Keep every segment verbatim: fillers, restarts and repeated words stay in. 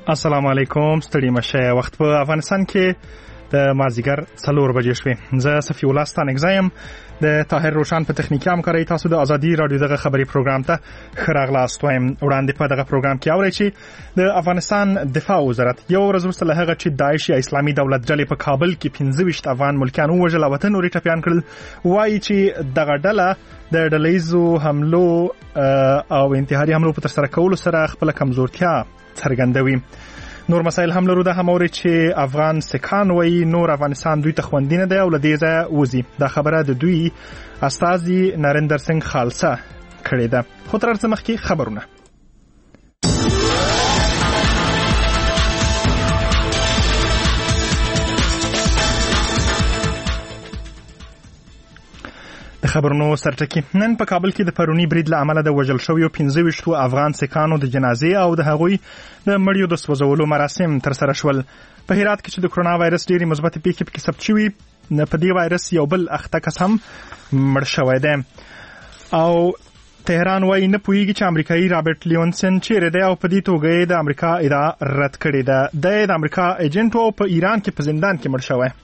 السلام علیکم، ستړي مشه. وخت په افغانستان کې د مازیګر څلور بجې شوې. زه صفی الله ستانکزی یم. د طاهر روشن په تخنیکي همکارۍ تاسو د ازادي رادیو دغه خبري پروګرام ته ښه راغلاست وایم. وړاندې په دغه پروګرام کې اورئ چې د افغانستان دفاع وزارت یو ورځ وروسته له هغه چې داعش یا اسلامي دولت ډلې په کابل کې پنځه ویشت افغان ملکیان ووژل او اته نورې ټپیان کړل، وایي چې دغه ډله د ډلهییزو حملو او انتحاري حملو په ترسره کولو سره خپله کمزورتیا څرګندوي. نور مسایل هم لرو. د هموري چې افغان سکان وایي نور افغانستان دوی ته خوندي نه دی او له دې ځایه وځي. دا خبره د دوی استازي نریندر سنگ خالصه کړې ده. خو تر هر څه مخکې خبرونه. د خبرونو سرټکی. نن په کابل کې د پرونی برید له امله د وژل شویو پنځه ویشت افغان سکانو د جنازې او د هغوی د مړیو د سوځولو مراسم ترسره شول. په هرات کې چې د کرونا وایرس ډېری مثبتې پیښې پکې ثبت شوي، په دې وایرس یو بل اخته کس هم مړ شوی دی. او تهران وایي نه پوهیږي چې امریکایي رابرټ لیونسن چیرې دی او په دې توګه یې د امریکا ادعا رد کړې ده. دی د امریکا ایجنټ او په ایران کې په زندان کې مړ شوی.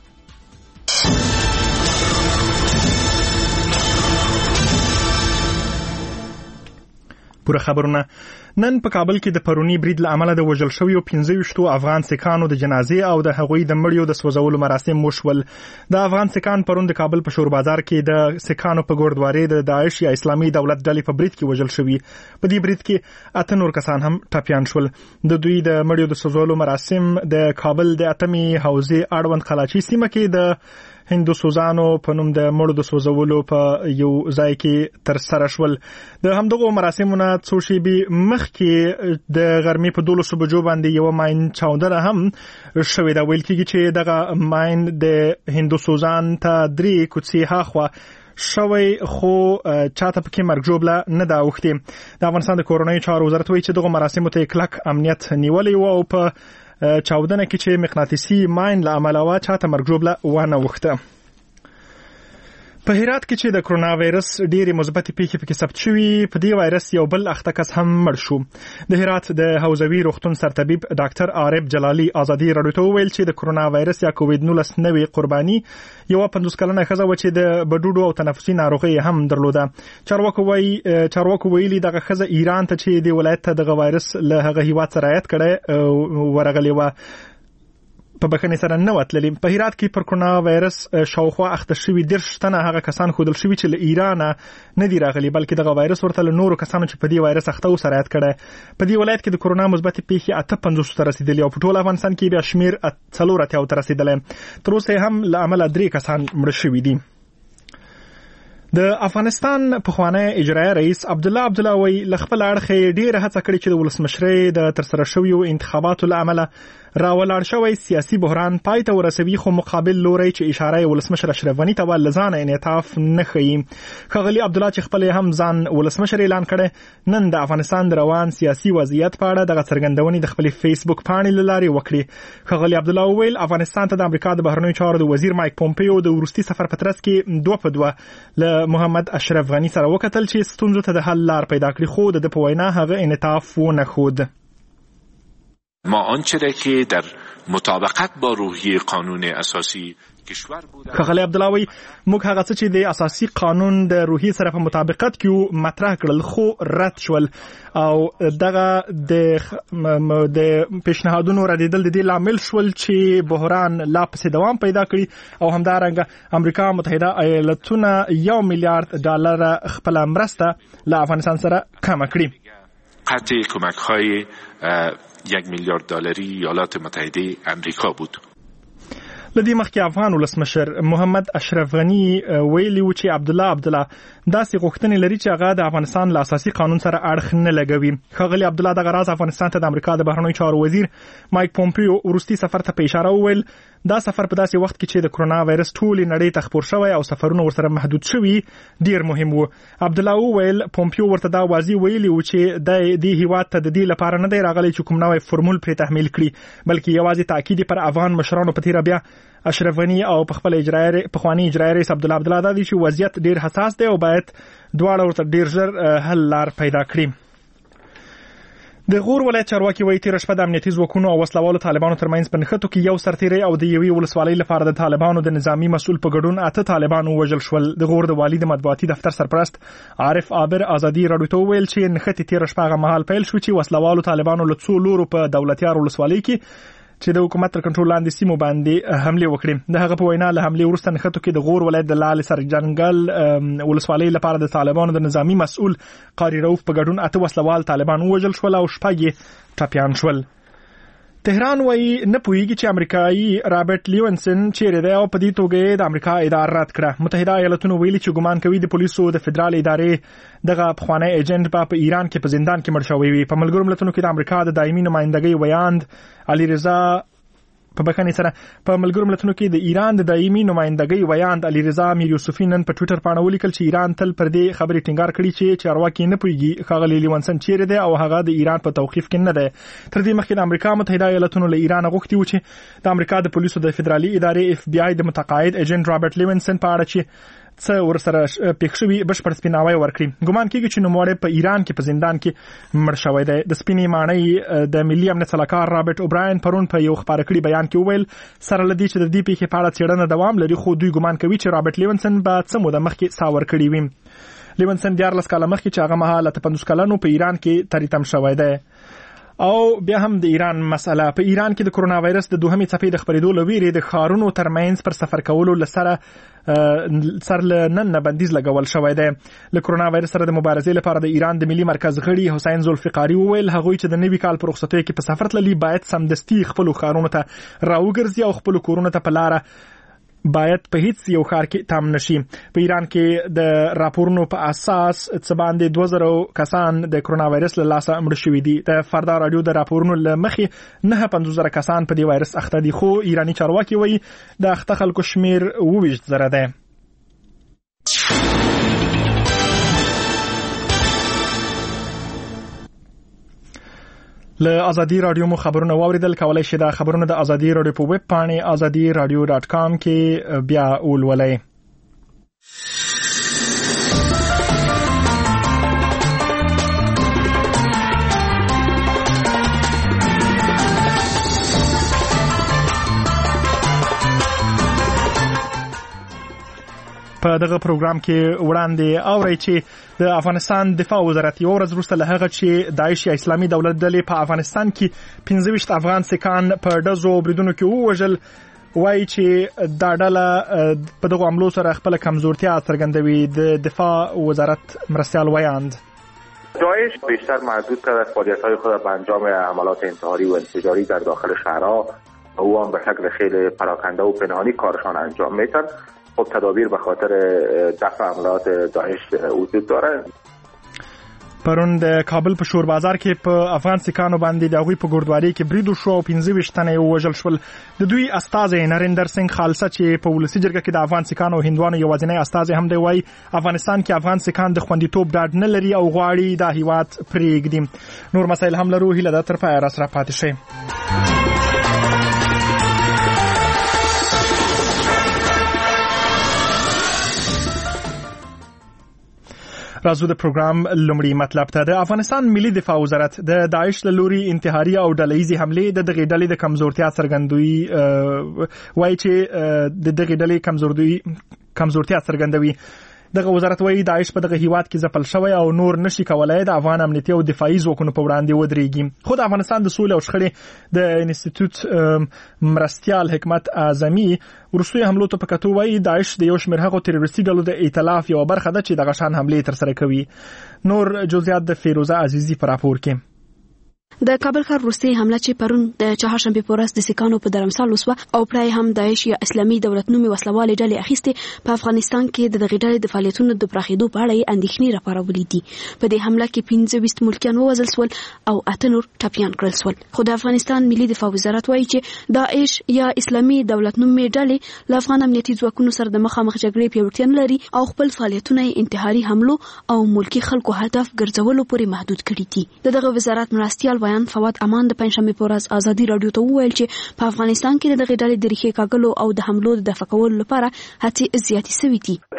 پوره خبرونه. نن په کابل کې د پرونی برید له امله د وژل شویو پنځه ویشت افغان سکانو د جنازې او د هغوی د مړیو د سوځولو مراسم وشول. د افغان سکان پرون د کابل په شور بازار کې د سکانو په ګوردواري د داعش یا اسلامي دولت ډلې په برید کې وژل شوي. په دې برید کې اته نور کسان هم ټپیان شول. د دوی د مړیو د سوځولو مراسم د کابل د اتمی حوزې اړوند خلاچي سیمه کې د هندو سوزانو په نوم د مړو د سوځولو په یو ځای کې تر سره شول. د همدغو مراسمونو څو شېبې مخکې د غرمې په دولسو بجو باندې یو ماین چاودنه هم شوې ده. ویل کېږي چې دغه ماین د هندو سوزان ته درې کوڅې هاخوا شوی، خو چاته پکې مرګ ژوبله نه ده اوښتې. د افغانستان د کورنیو چارو وزارت وایي چې دغو مراسمو ته کلک امنیت نیولی و او په چاودنه کې چې مقناطیسي ماین له امله وه چاته مرګ ژوبله ونه اوښته. په هرات کې چې د کرونا وایرس ډېرې مثبتې پیښې پکې ثبت شوي، په دې وایرس یو بل اخته کس هم مړ شو. د هرات د حوزوي روغتون سرطبیب ډاکټر عارف جلالي ازادي راډیو ته وویل چې د کرونا وایرس یا کووید نولس نوې قرباني یوه پنځوس کلنه ښځه وه چې د بډوډو او تنفسي ناروغۍ هم درلوده. چارواکو وایي چارواکو ویلي دغه ښځه ایران ته چې د ولایت ته دغه وایرس له هغه هیواد سره رعایت کړی ورغلې وه، په بخښنې سره نه وتللي. په هرات کې پر کرونا وایرس شاوخوا اخته شوي دېرش تنه هغه کسان ښودل شوي چې له ایرانه نه دي راغلي، بلکې دغه وایرس ورته له نورو کسانو چې په دې وایرس اخته و سره رعایت کړی. په دې ولایت کې د کرونا مثبتې پیښې اته پنځوسو ته رسېدلي او په ټول افغانستان کې بیا شمېر څلور اتیاو ته رسېدلی. تر اوسه هم له امله درې کسان مړه شوي دي. د افغانستان پخوانی اجرایي رئیس عبدالله عبدالله وایي له خپل اړخه ډېره هڅه کړې چې د ولسمشرۍ د ترسره شویو انتخاباتو له امله راولاړ شوی سیاسي بحران پای ته ورسوي، خو مقابل لوری چې اشاره یې ولسمشر اشرف غني ته له ځانه انعطاف نه ښیي. ښاغلي عبدالله چې خپل هم ځان ولسمشر اعلان کړی، نن د افغانستان د روان سیاسي وضعیت په اړه دغه څرګندونې د خپلې فیسبوک پاڼې له لارې وکړې. ښاغلي عبدالله وویل افغانستان ته د امریکا د بهرنیو چارو د وزیر مایک پومپیو د وروستي سفر په ترڅ کې دوه په دوه له محمد اشرف غني سره وکتل چې ستونزو ته د حل لار پیدا کړي، خو د په وینا هغه انعطاف ونه ښود. ما آنچه را که در مطابقت با روحیه قانون اساسی کشور بود. ښاغلی عبدالله وایي موږ هغه څه چې د اساسي قانون د روحیې سره په مطابقت کې مطرح کړل خو رد شول، او دغه د د پیشنهادونو ردېدل د دې لامل شول چې بحران لا پسې دوام پیدا کړي او همدارنګه امریکا متحده ایالتونه یو میلیارد ډالر خپله مرسته له افغانستان سره کمه کړي. قطع کمک‌های یک میلیارد دلاری ایالات متحده امریکا بود. لدی مخکې افغان ولسمشر محمد اشرف غني ویلي و چې عبدالله عبدالله داسې غوښتنې لري چې هغه د افغانستان له اساسي قانون سره اړخ نه لګوي. ښاغلي عبدالله دغه راز افغانستان ته د امریکا د بهرنیو چارو وزیر مایک پومپیو وروستي سفر ته په اشاره وویل دا سفر په داسې وخت کې چې د کرونا وایرس ټولې نړۍ ته خپور شوی او سفرونه ورسره محدود شوي ډیر مهم و. عبدالله وویل پومپیو ورته دا واضح ویلي و چې د دې هیواد ته د دې لپاره نه دی راغلی چې کوم نوی فرمول پرې تحمیل کړي، بلکې یوازې تاکید پر افغان مشرانو په تیره بیا اشرف غني او په خپل اجرایي پخوانی اجرایي رئیس عبدالله عبدالله دا دی چې وضعیت ډیر حساس دی او باید دواړه ورته ډیر ژر حل لار پیدا کړي. د غور ولایت چارواکي وایي تیر شپه د امنیتي ځواکونو او وسلوالو طالبانو ترمنځ په نښتو کې یو سرتیری او د یوې ولسوالۍ لپاره د طالبانو د نظامی مسؤل په ګډون اته طالبان ووژل شول. د غور د والي د مطبوعاتي دفتر سرپرست عارف عابر ازادي راډیو ته وویل چې نښتې تیر شپه هغه مهال پیل شو چې وسلوالو طالبانو له څو لورو په دولتیار ولسوالۍ کې چې د حکومت تر کنټرول لاندې سیمو باندې حمله وکړي. د هغه په وینا له حمله وروسته نښتو کې د غور ولایت د لال سر جنگل ولسوالۍ لپاره د طالبانو د نظامی مسؤل قاری رؤف په ګډون اته وسلوال طالبان ووژل شول او شپږ ټپيان شول. تهران وایي نه پوهیږي چې امریکایي رابرټ لیونسن چیرې دی او په دې توګه د امریکا اداره رد کړه. متحده ایالاتونو ویلي چې ګمان کوي د پولیسو د فدرال ادارې دغه پخوانی ایجنټ په ایران کې په زندان کې مړ شوی وي. په ملګرو ملتونو کې د امریکا د دایمي نمائندګۍ ویاند علي رضا په بخښنې سره په ملګرو ملتونو کې د ایران د دایمي نمائندګۍ ویاند علي رضا امیر یوسفی نن په ټوئیټر باندې ولیکل چې ایران تل پر دې خبرې ټینګار کړی چې چارواکي نه پوهیږي ښاغلی لیونسن چیرې دی او هغه د ایران په توقیف کې نه دی. تر دې مخکې د امریکا متحده ایالاتونو له ایران غوښتي و چې د امریکا د پولیسو د فدرالي ادارې اف بی آی د متقاعد ایجنټ رابرټ لیونسن په اړه چې څه ورسره پېښ شوي بشپړ سپیناوی ورکړي. ګمان کېږي چې نوموړی په ایران کې په زندان کې مړ شوی دی. د سپینې ماڼۍ د ملي امنیت سلاکار رابرټ اوبراین پرون په یو خبري کړي بیان کې وویل سره لدی چې د دې پیښې په اړه څېړنه دوام لري خو دوی ګمان کوي چې رابرټ لیونسن به څه موده مخکې سا ورکړي وي. لیونسن دیارلس کاله مخکې چې هغه مهال ته پنځوس کلنو په ایران کې تریتم شوی دی. او بیا هم د ایران مسله. په ایران کې د کرونا وایرس د دوهمې څپې د خپرېدو لویری د خارونو ترمنځ پر سفر کولو لسره سر لنن بندیز لګول شوی دی. له کرونا وایرس سره د مبارزې لپاره د ایران د ملي مرکز غړي حسین ذوالفقاری وویل هغوی چې د نوي کال پر رخصتیو کې په سفر تللي باید سمدستي خپل خارونو ته راوګرځي او خپل کورونو ته په لاره باید په هیڅ یو ښار کې تام نشي. په ایران کې د راپورونو په اساس څه باندې دوه زره کسان د کرونا وایرس له لاسه مړ شوي دي. د فردا رادیو د راپورونو له مخې نه پنځوس زره کسان په دې وایرس اخته دي خو ایرانی چارواکي وایي د اخته خلکو شمیر اووه ویشت زره دی. له ازادي رادیو مو خبرونه واوریدل. کولای شئ د خبرونو د ازادي رادیو په ویب پاڼې ازادي رادیو ډاټ کام کې بیا ولولئ. په دغه پروګرام کې وړاندې اورئ چې د افغانستان دفاع وزارت یو ورځ وروسته له هغه چې داعش یا اسلامي دولت ډلې په افغانستان کې پنځه ویشت افغان سکان په ډزو بریدونو کې ووژل وایي چې دا ډله په دغه حملو سره خپل کمزورتیا څرګندوي. د دفاع وزارت مرستیال ویاند داعش بیشتر محدود کرد فعالیت‌های خود به انجام عملات انتحاری و انفجاری در داخل شهرها و او هم به شکل خیلی پراکنده و پنهانی کارشان انجام میدن. خب تدابیر به خاطر دفع حملات داعش وجود داره. پرون د کابل په شور بازار کې په افغان سکانو باندې د هغوی په ګوردواري کې برید وشو او پنځه ویشت تنه ووژل شول. د دوی استازی نریندر سنگ خالصه چې په ولسي جرګه کې د افغان سکانو او هندوانو یوازینی استازی هم دی وایي افغانستان کې افغان سکان د خوندیتوب ډاډ نه لري او غواړي دا هیواد پرېږدي. نور مسایل هم لرو. هیله ده تر پایه راسره پاتې شئ. راځو د پروګرام لومړی مطلب ته. د افغانستان ملي دفاع وزارت د داعش له لوري انتحاري او ډلهیزې حملې د دغې ډلې د کمزورتیا څرګندوي وایي چې د دغې ډلې کمزورتي کمزورتیا څرګندوي. دغه وزارت وایي داعش په دغه هیواد کې ځپل شوی او نور نشي کولای د افغان امنیتي او دفاعي ځواکونو په وړاندې ودرېږي. خو د افغانستان د سولې او شخړې د انسټیټیوټ مرستیال حکمت اعظمي وروستیو حملو ته په کتو وایي داعش د یو شمېر هغو تروریستي ډلو د ائتلاف یوه برخه ده چې دغه شان حملې ترسره کوي. نور جزئیات د فیروزه عزیزي په راپور کې. د کابل ښار وروستۍ حمله چې پرون د چهارشنبې په ورځ د سکانو په درمسال وسوه او پرای هم داعش یا اسلامي دولت نومي وسلوالې ډلې اخیستې په افغانستان کې د دغې ډلې د فعالیتونو د پراخېدو په اړه یې اندېښنې راپارولې دي. په دې حمله کې پنځه ویشت ملکیان ووژل سول او اته نور ټپیان کړل سول. خو د افغانستان ملي دفاع وزارت وایي چې داعش یا اسلامي دولت نومي ډلې له افغان امنیتي ځواکونو سره د مخامخ جګړې پیاوړتیا نه لري او خپل فعالیتونه یې انتحاري حملو او ملکي خلکو هدف ګرځولو پورې محدود کړي دي. د دغه وزارت مرستیال ویاند فواد امان د پنځشنبې په ورځ ازادي رادیو ته وویل چې په افغانستان کې د دغې ډلې د ریښې کاږلو او د حملو د دفع کولو لپاره هڅې زیاتې شوې دي.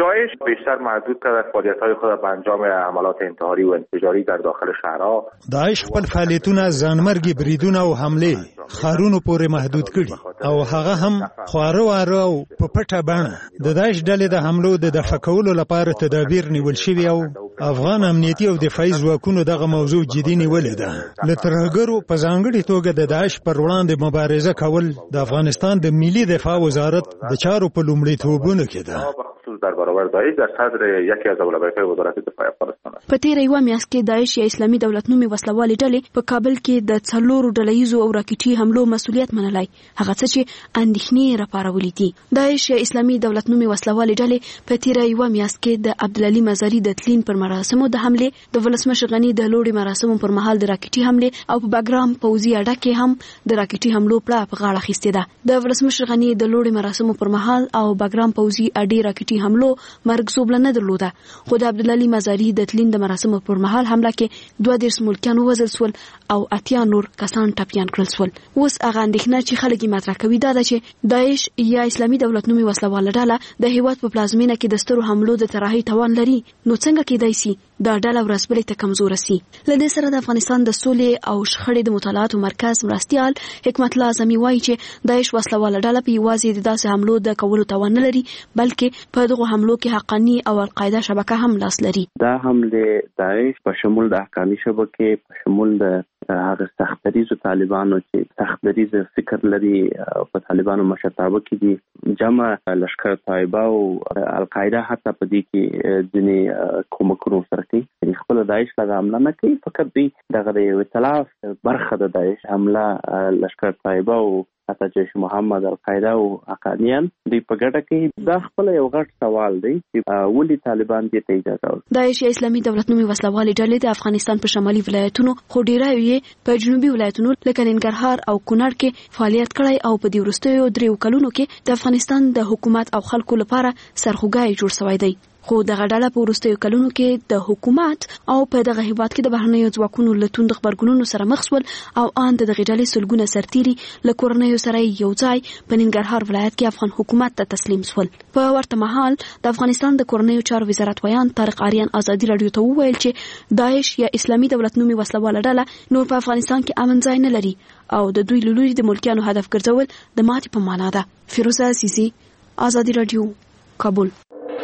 داعش بیشتر محدود کرده فعالیت‌های خود به انجام عملات انتحاری و انفجاری در داخل شهرها. داعش خپل فعالیتونه ځانمرګي بریدونه او حمله خارونو پورې محدود کړي او هغه هم خواره واره او په پټه بڼه د داعش ډلې د حملو د دفع کولو لپاره تدابیر نیول شوي او افغان امنیتي او دفاعي ځواکونو دغه موضوع جدي نیولې ده. له ترهګرو په ځانګړي توګه د داعش پر وړاندې مبارزه کول د افغانستان د ملي دفاع وزارت د چارو په لومړیتوبونو کې ده. در برابر داعش در صدر یکی از اولویت‌های وزارت دفاع افغانستان است. په تیر یو میاشت کې داعش یا اسلامي دولت نومي وسلوالې ډلې په کابل کې د څلورو ډلهیزو او راکټي حملو مسؤلیت منلای، هغه څه چې اندېښنې راپارولې دي. داعش یا اسلامي دولت نومي وسلوالې ډلې په تیر یو میاشت کې د عبدالعلي مزاري د تلین پر مراسمو د حمله، د ولسمشر غني د لوړې مراسمو پر مهال د راکټي حمله او په باګرام پوځي اډه کې هم د راکټي حملو پړه په غاړه اخیستې ده. د ولسمشر غني د لوړې مراسمو پر مهال او باګرام پوځي اډې راکټي حملو مرګ زوبله نه درلوده، خو د عبدالعلي مزاري د تلین د مراسمو پر مهال حمله کې دوه دیرش ملکیان ووژل سول او اتیا نور کسان ټپیان کړل سول. اوس هغه اندېښنه چې خلک یې مطرح کوي دا ده چې داعش یا اسلامي دولت نومي وسلواله ډله د هیواد په پلازمینه کې د سترو حملو د طرحې توان لري، نو څنګه کېدای سي دا ډله ورځ بلې ته کمزوره سي؟ له دې سره د افغانستان د سولې او شخړې د مطالعاتو مرکز مرستیال حکمت الله اعظمي وایي چې داعش وسلواله ډله په یوازې د داسې حملو د کولو توان نه لري، بلکې په دغو حملو کې حقانی او القاعده شبکه هم لاس لري. دا حمله داعش په شمول د حقانی شبکه په شمول د هغه سختدریزو طالبانو چې سختدریز فکر لري په طالبانو مشرتابه کې دي، جمع لشکر طیبه او القاعده حتی په دې کې ځینې کومکونو سره کوي، خپل داعش له حمله نه کوي، فقط دوی دغه د ائتلاف برخه د داعش حمله لشکر طیبه او حتی جیش محمد القاعده او حقانیان دوی په ګډه کوي. دا خپل یو غټ سوال دی چې ولې طالبان دې ته اجازه ورکړي. داعش یا اسلامي دولت نومي وسلوالې ډلې د افغانستان په شمالي ولایتونو خو ډیره یې په جنوبي ولایتونو لکه ننګرهار او کونړ کې فعالیت کړی او په دې وروستیو دریو کلونو کې د افغانستان د حکومت او خلکو لپاره سرخوږی جوړ شوی دی. خو دغه ډله په وروستیو کلونو کې د حکومت او په دغه هیواد کې د بهرنیو ځواکونو له توند غبرګونونو سره مخ شول او ان د دغه ډلې سلګونه سرتیري له کورنیو سره یو ځای په ننګرهار ولایت کې افغان حکومت ته تسلیم شول. په ورته مهال د افغانستان د کورنیو چارو وزارت ویان طارق آریان ازادي رادیو ته وویل چې داعش یا اسلامي دولت نومي وسلواله ډله نور په افغانستان کې امن ځای نه لري او د دوی له لوري د ملکیانو هدف ګرځول د ماتې په معنا ده. فیروزه عزیزي، ازادي رادیو، کابل.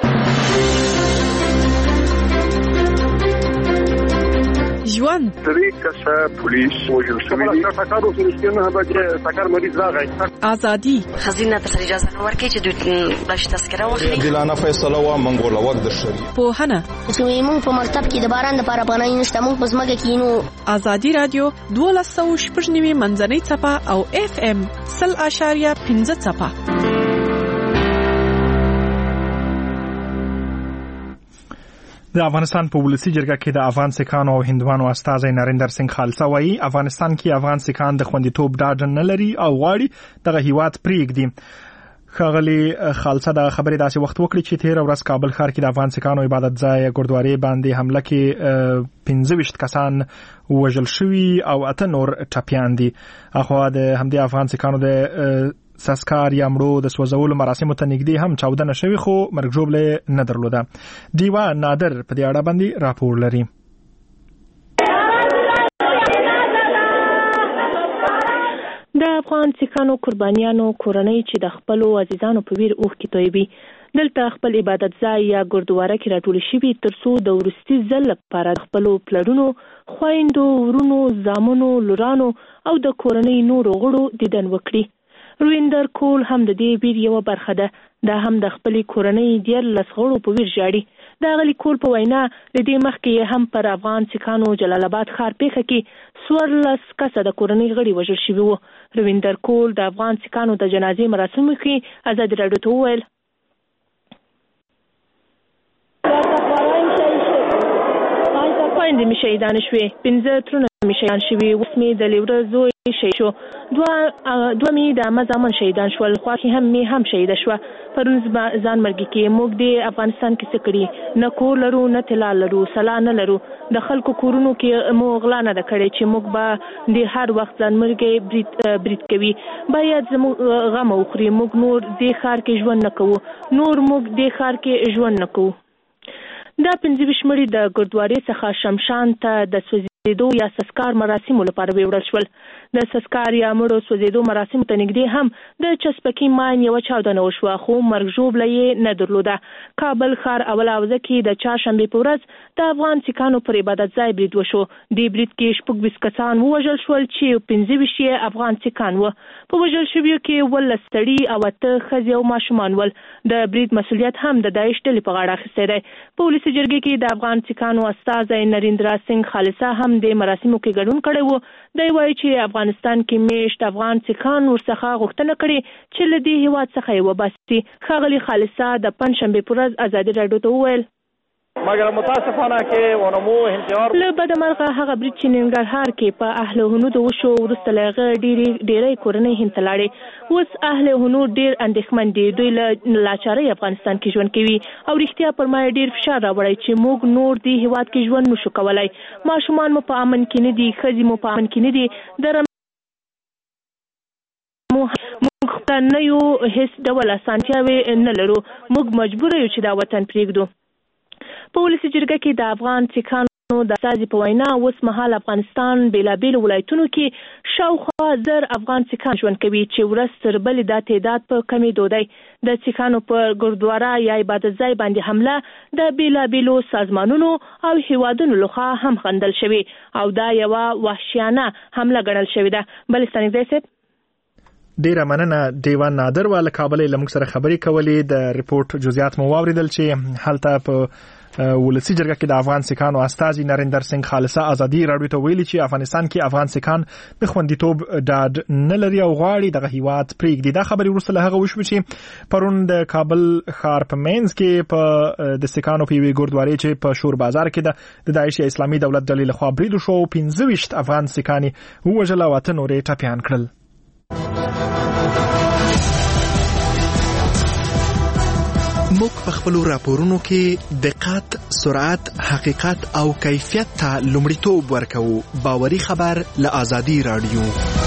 ژوند درې کسه پولیس وژل شوي دي. ټکر وسو نه به چې ټکر مریض راغی. ازادي خزینه ته اجازه ورکړي چې دوی بش تذکره واخلي. دلانه فیصله وا منګوله وخت د شری. پوهنه چې موږ په مرتب کې د باران لپاره پناه نشته، موږ په ځمکه کې نو. ازادي رادیو دولس سوه شپږ نوي منځنۍ څپه او اف ام سل اشاریه پنځه څپه. د افغانستان په ولسی جرګه کې د افغان سیکانو او هندوانو استازی نریندر سنگ خالصه وایي افغانستان کې افغان سیکان د خوندیتوب ډاډ نه لري او غواړي دغه هیواد پرېږدي. ښاغلي خالصه د خبرې داسې وخت وکړي چې تیر ورځ کابل ښار کې د افغان سیکانو عبادت ځای ګردواري باندې حمله کې پنځه ویشت کسان وژل شوي او اته نور ټپیان دي. اخوا د همدې افغان سیکانو د ساسکار یا مړو د سوځولو مراسمو ته نږدې هم چاودنه شوې خو مرګ ژوبله نه درلوده. دیوا نادر په دې اړه باندې راپور لري. د افغان سیکانو قربانیانو کورنۍ چې د خپل عزیزانو په ویر اوخ کې تویبي دلته خپل عبادت ځای یا ګردواره کې راټول شوي ترڅو د ورستي ځل لپاره خپل پلرونو، خويندو، ورونو، زامنو، لورانو او د کورنۍ نورو غړو دیدن وکړي. رویندر کول هم د دې ویر یو برخه ده. دا هم د خپل کورنۍ ډیر لسغړو په ویر جاړي. دا غلي کول په وینا د دې مخکې هم پر افغان سیکانو جلال آباد ښار پیښه کې څوارلس کسه د کورنۍ غړي وژل شوي وو. رویندر کول د افغان سیکانو د جنازې مراسمو کې ازادي رادیو ته وویل خویندې مې شهیدانې شوې، پنځه ترونه مې شهیدان شوي، اوس مې د لیوره زوی شهید شو. دوه دوه می د مزامن شهیدان شول، خو هم می هم شهید شو. پرون ځان مرګ کې موږ د افغانستان کې څه کړی، نه کور لرو نه طلا لرو سلا نه لرو، د خلکو کورونو کې مو غلا نه کړی چې موږ به د هر وخت ځان مرګ برید برید کوي. باید زموږ غم وخوري، موږ نور د ښار کې ژوند نه کوو، نور موږ د ښار کې ژوند نه کوو. دا پنځه ویشت مړي د ګردوارې څخه شمشان ته د سوځېدو یا سسکار مراسمو لپاره ویوړل شول. د سسکار یا مړو سوځېدو مراسمو ته نږدې هم د چسپکي ماین یوه چاودنه وشوه، خو مرګ ژوبله یې نه درلوده. کابل ښار اوله اوزه کې د چهارشنبې په ورځ د افغان سیکانو پر عبادت ځای برید وشو. دې برید کې شپږ ویشت کسان ووژل شول چې پنځه ویشت یې افغان سیکان وو. په وژل شویو کې اوولس سړي او اته ښځې او ماشومان ول. د برید مسؤلیت هم د داعش ډلې په غاړه اخیستی دی. په ولسي جرګې کې د افغان سیکانو استازی نریندرا سنګ خالصه هم د مراسمو کې ګډون کړی و. دی وایي چې افغانستان کې میشت افغان سیکان ورڅخه غوښتنه کړې چې له دې هیواد څخه یې وباسي. ښاغلي خالصه د پنجشنبې په ورځ ازادي راډیو ته وویل مګر متاسفانه کې ونمو انتظار له بده مرغه هغه برید چې ننګرهار کې په اهل هنود وشو وروسته له هغه ډېرې ډېرې کورنۍ هند ته لاړې. اوس اهل هنود ډېر اندېښمن دي، دوی له لاچارۍ افغانستان کې ژوند کوي او رښتیا پر ما ډېر فشار راوړی چې موږ نور دې هیواد کې ژوند نشو کولی. ماشومان مو په امن کې نه دي، ښځې مو په امن کې نه دي. د موږ خپله نه یو، هېڅ ډول اسانتیاوې نه لرو، موږ مجبور یو چې دا وطن پرېږدو. په ولسي جرګه کې د افغان سیکانو د استازي په وینا اوس مهال افغانستان بېلابېلو ولایتونو کې شاوخوا زر افغان سیکان ژوند کوي چې ورځ تر بلې دا تعداد په کمېدو دی. د سیکانو په ګردواره یا عبادت ځای باندې حمله د بېلابېلو سازمانونو او هیوادونو لخوا هم خندل شوې او دا یوه وحشیانه حمله ګڼل شوې ده. بلستان نږدې صاحب ډیره مننه دیوان نادر واله کابل له موږ سره خبرې کولې. د ریپورت جزئیات مو واوریدل چې هلته په ولسی جرګه کې د افغان سیکانو استازي نریندر سنگ خالصه ازادي راډیو ته ویلي چې افغانستان کې افغان سیکان د خوندیتوب ډاډ نه لري او غواړي دغه هیواد پرېږدي. دا خبرې وروسته له هغه وشوه چې پرون د کابل ښار په مینځ کې په د سیکانو په یوې ګردوارې چې په شور بازار کې د داعش یا اسلامي دولت ډلې لخوا برید وشو، پنځه ویشت افغان سیکان ووژل او اته نور یې ټپیان کړل. موږ په خپلو راپورونو کې دقت، سرعت، حقیقت او کیفیت ته لومړیتوب ورکوو. باوري خبر له ازادي راډیو.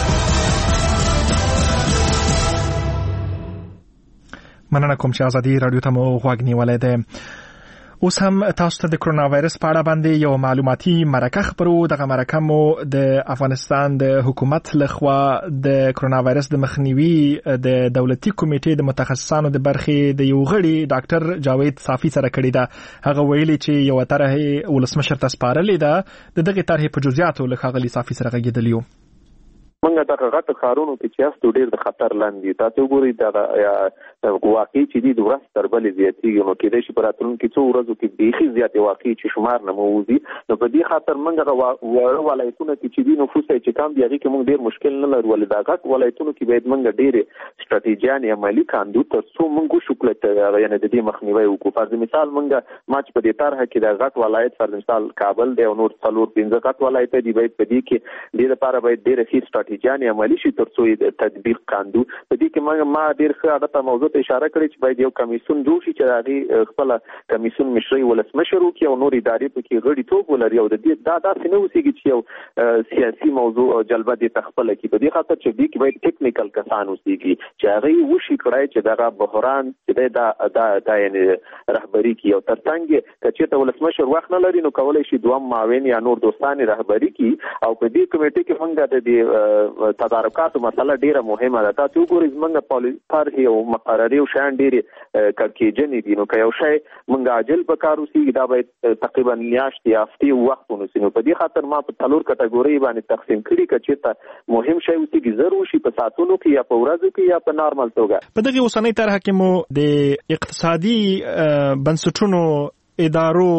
مننه کوم چې ازادي راډیو ته مو غوږ نیولی دی. اوس هم تاسو ته د کرونا وایرس په اړه باندې یو معلوماتي مرکه خبرو. دغه مرکه مو د افغانستان د حکومت لخوا د کرونا وایرس د مخنیوي د دولتي کمیټې د متخصصانو د برخې د یو غړي ډاکټر جاوید صافي سره کړې ده. هغه ویلي چې یو طرحه ولسمشر ته سپارلې ده. د دغه طرحې په جزئیاتو له ښاغلي صافي سره غږېدلی یو. منګه دغه غټ ښارونو کې چې تاسو ډېر د خطر لاندې تاسو ګورئ دا واقعي چې د ورځ تر بلې زیاتېږي، نو کېدای شي په راتلونکي څو ورځو کې بیخي زیاتې واقعي چې شمار نه مووځي. نو په دې خاطر منګه واړه ولایتونه کې چې دي نفوس یې چې کم دي هغې کې موږ ډېر مشکل نه لرو، ولې دا غټ ولایتونو کې باید منګه ډېرې ستراتیژیانې عملي کاندو تر څو موږ وشو کړو یعنې د دې مخنیوی وکړو. فرض مثال منګه ما چې په دې طرحه کې د غټ ولایت فرض مثال کابل دی او نور څلور پنځه غټ ولایت دي، باید په دې کې دې لپاره باید ډېرې ښې ستراتیژیانې عملي شي تر څو یې تطبیق کاندو. په دې کې ما ډېر ښه عادته موضوع ته اشاره کړې چې باید یو کمیسیون جوړ شي چې د هغې خپله کمیسیون مشري ولسمشر وکړي او نور ادارې پکې غړیتوب ولري او د دې دا داسې نه اوسېږي چې یو سیاسي موضوع جلبه دې ته خپله کړي. په دې خاطر چې دې کې باید ټیکنیکل کسان اوسېږي چې هغې وشي کړی چې دغه بحران چې دی دا دا دا یعنې رهبري کړي او تر څنګ که چېرته ولسمشر وخت نه لري نو کولی شي دوهم معاون یا نور دوستان یې رهبري کړي. او په دې کمیټې کې موږ د دې تدارکاتو مسله ډېره مهمه ده. تاسو وګورئ زموږ طرحې او مقررې او شیان ډېرې کړکېجنې دي، نو که یو شی موږ عاجل په کار اوسېږي دا باید تقریبا میاشتې هفتې وخت ونیسي. نو په دې خاطر ما په څلور کټګورۍ باندې تقسیم کړي که چېرته مهم شی اوسېږي زر وشي په ساعتونو کې یا په ورځو کې یا په نارمل توګه. په دغه اوسنۍ طرحه کې مو د اقتصادي بنسټونو،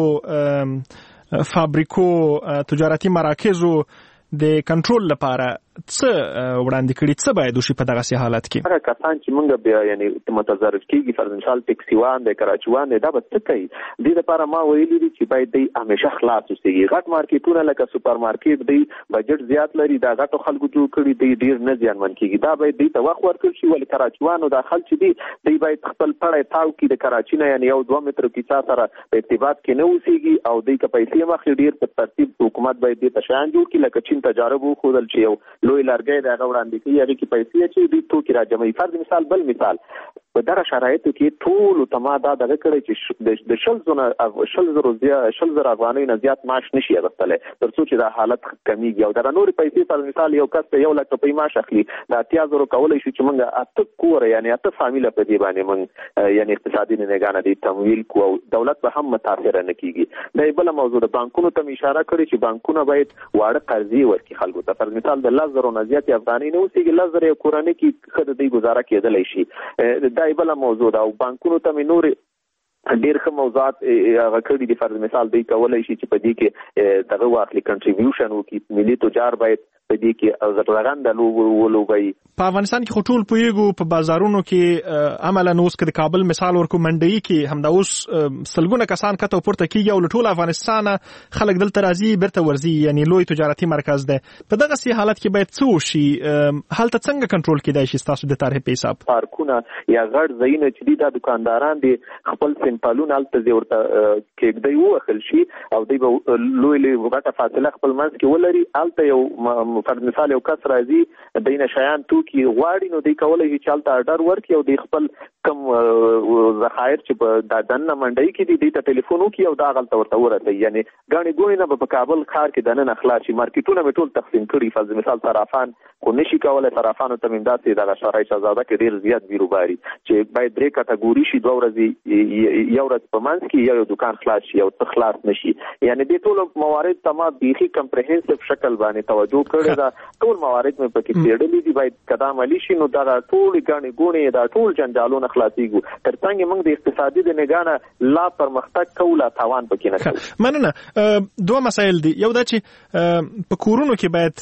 ادارو، فابریکو، تجارتي مراکزو د کنټرول لپاره څه وړاندې کړي څه باید وشي په دغه حالت کې؟ هغه کسان چې موږ بیا یعنی متضرر کیږي فرض مثال ټیکسیوان د کراچیوان دا به څه کوي؟ دې لپاره ما ویلي دي چې باید دی همیشه خلاص اوسي. غټ مارکیټونه لکه سوپر مارکیټ دی بجټ زیات لري دا غټو خلکو جوړ کړي دی ډیر نه ځانمن کیږي. دا باید دی ته وخت ورکړي شي ولې کراچیوانو دا خلک چې دی دی باید خپل پړې تاو کې د کراچي نه یعنی یو دوه متر کې سره په ارتباط کې نه اوسېږي او دی که پیسې مخې ډیر په ترتیب حکومت باید دې ته شیان جوړ کړي لکه چین تجارب وښودل چې یو لوی لرګی د هغه وړاندې کوي هغې کې پیسې چې دوی توکي راجمعوي. فرض مثال بل مثال په دغه شرایطو کې ټولو ته ما دا دغه کړی چې د شل زره شل زره شل زره افغانیو نه زیات معاش نشي اخیستلی تر څو چې دا حالت کمیږي او دغه نورې پیسې فرض مثال یو کس ته یو لک روپۍ معاش اخلي د اتیا زرو کولی شو چې موږ اته کوره یعنې اته فامیله په دې باندې موږ یعنې اقتصادي نګانه دې تمویل کړو او دولت به هم متاثره نه کیږي. دا بله موضوع ده. بانکونو ته مې اشاره کړې چې بانکونه باید واړه قرضې ورکړي خلکو ته. فرض مثال د لس زرو نه زیاتې افغانۍ نه اوسېږي لس زره یو کورنۍ کې ښه د دوی ګزاره کېدلی شي. دا بله موضوع ده او بانکونو ته مې نورې ډېر ښه موضوعات هغه کړي دي. فرض مثال دوی کولی شي چې په دې کې دغه واخلي کنټریبیوشن وکړي. ملي تجار باید په دې کې زړورنده ولوبوي. په افغانستان کې خو ټول پوهېږو په بازارونو کې عملاً اوس که د کابل مثال ورکو منډوي کې همدا اوس سلګونه کسان کته پورته کېږي او له ټول افغانستانه خلک دلته راځي بیرته ورځي یعنې لوی تجارتي مرکز دی. په دغسې حالت کې باید څه وشي؟ هلته څنګه کنټرول کېدای شي ستاسو د طرحې په حساب؟ پارکونه یا غټ ځایونه چې دي دا دکانداران دي خپل سمپالونه هلته دې ورته کېږدی ووهل شي او دوی به لوی لوی غټه فاصله خپل منځ کې ولري. هلته یو فرض مثال یو کس راځي دینه شیان توکي غواړي نو دوی کولی شي چې هلته اډر ورکړي او دوی خپل کم ذخایر چې په دننه منډۍ کې دي دوی ته ټلیفون وکړي او دا هلته ورته ورسوي. یعنې ګڼې ګوڼې نه به په کابل ښار کې دننه خلاص شي. مارکیټونه مې ټول تقسیم کړي. فرض مثال صرافان خو نشي کولی. صرافانو ته مې داسې دغه شرای شهزاده کې ډېر زیات بیروباري چې باید درې کټګوري شي. دوه ورځې یو ورځ په منځ کې یو دکان خلاص شي او څه خلاص نشي. یعنې دې ټولو موارد ته ما بیخي کمپریهنسیو شکل باندې توجه کړې ده. ټول موارد مې پکې څېړلي دي. باید که دا عملي شي نو دغه ټولې ګڼې ګوڼې دا ټول جنجالونه خلاصېږو. تر څنګ یې موږ د اقتصادي د نګاه لا پرمختګ کوو لا تاوان پکې نه کوو. مننه. دوه مسایل دي. یو دا چې په کورونو کې باید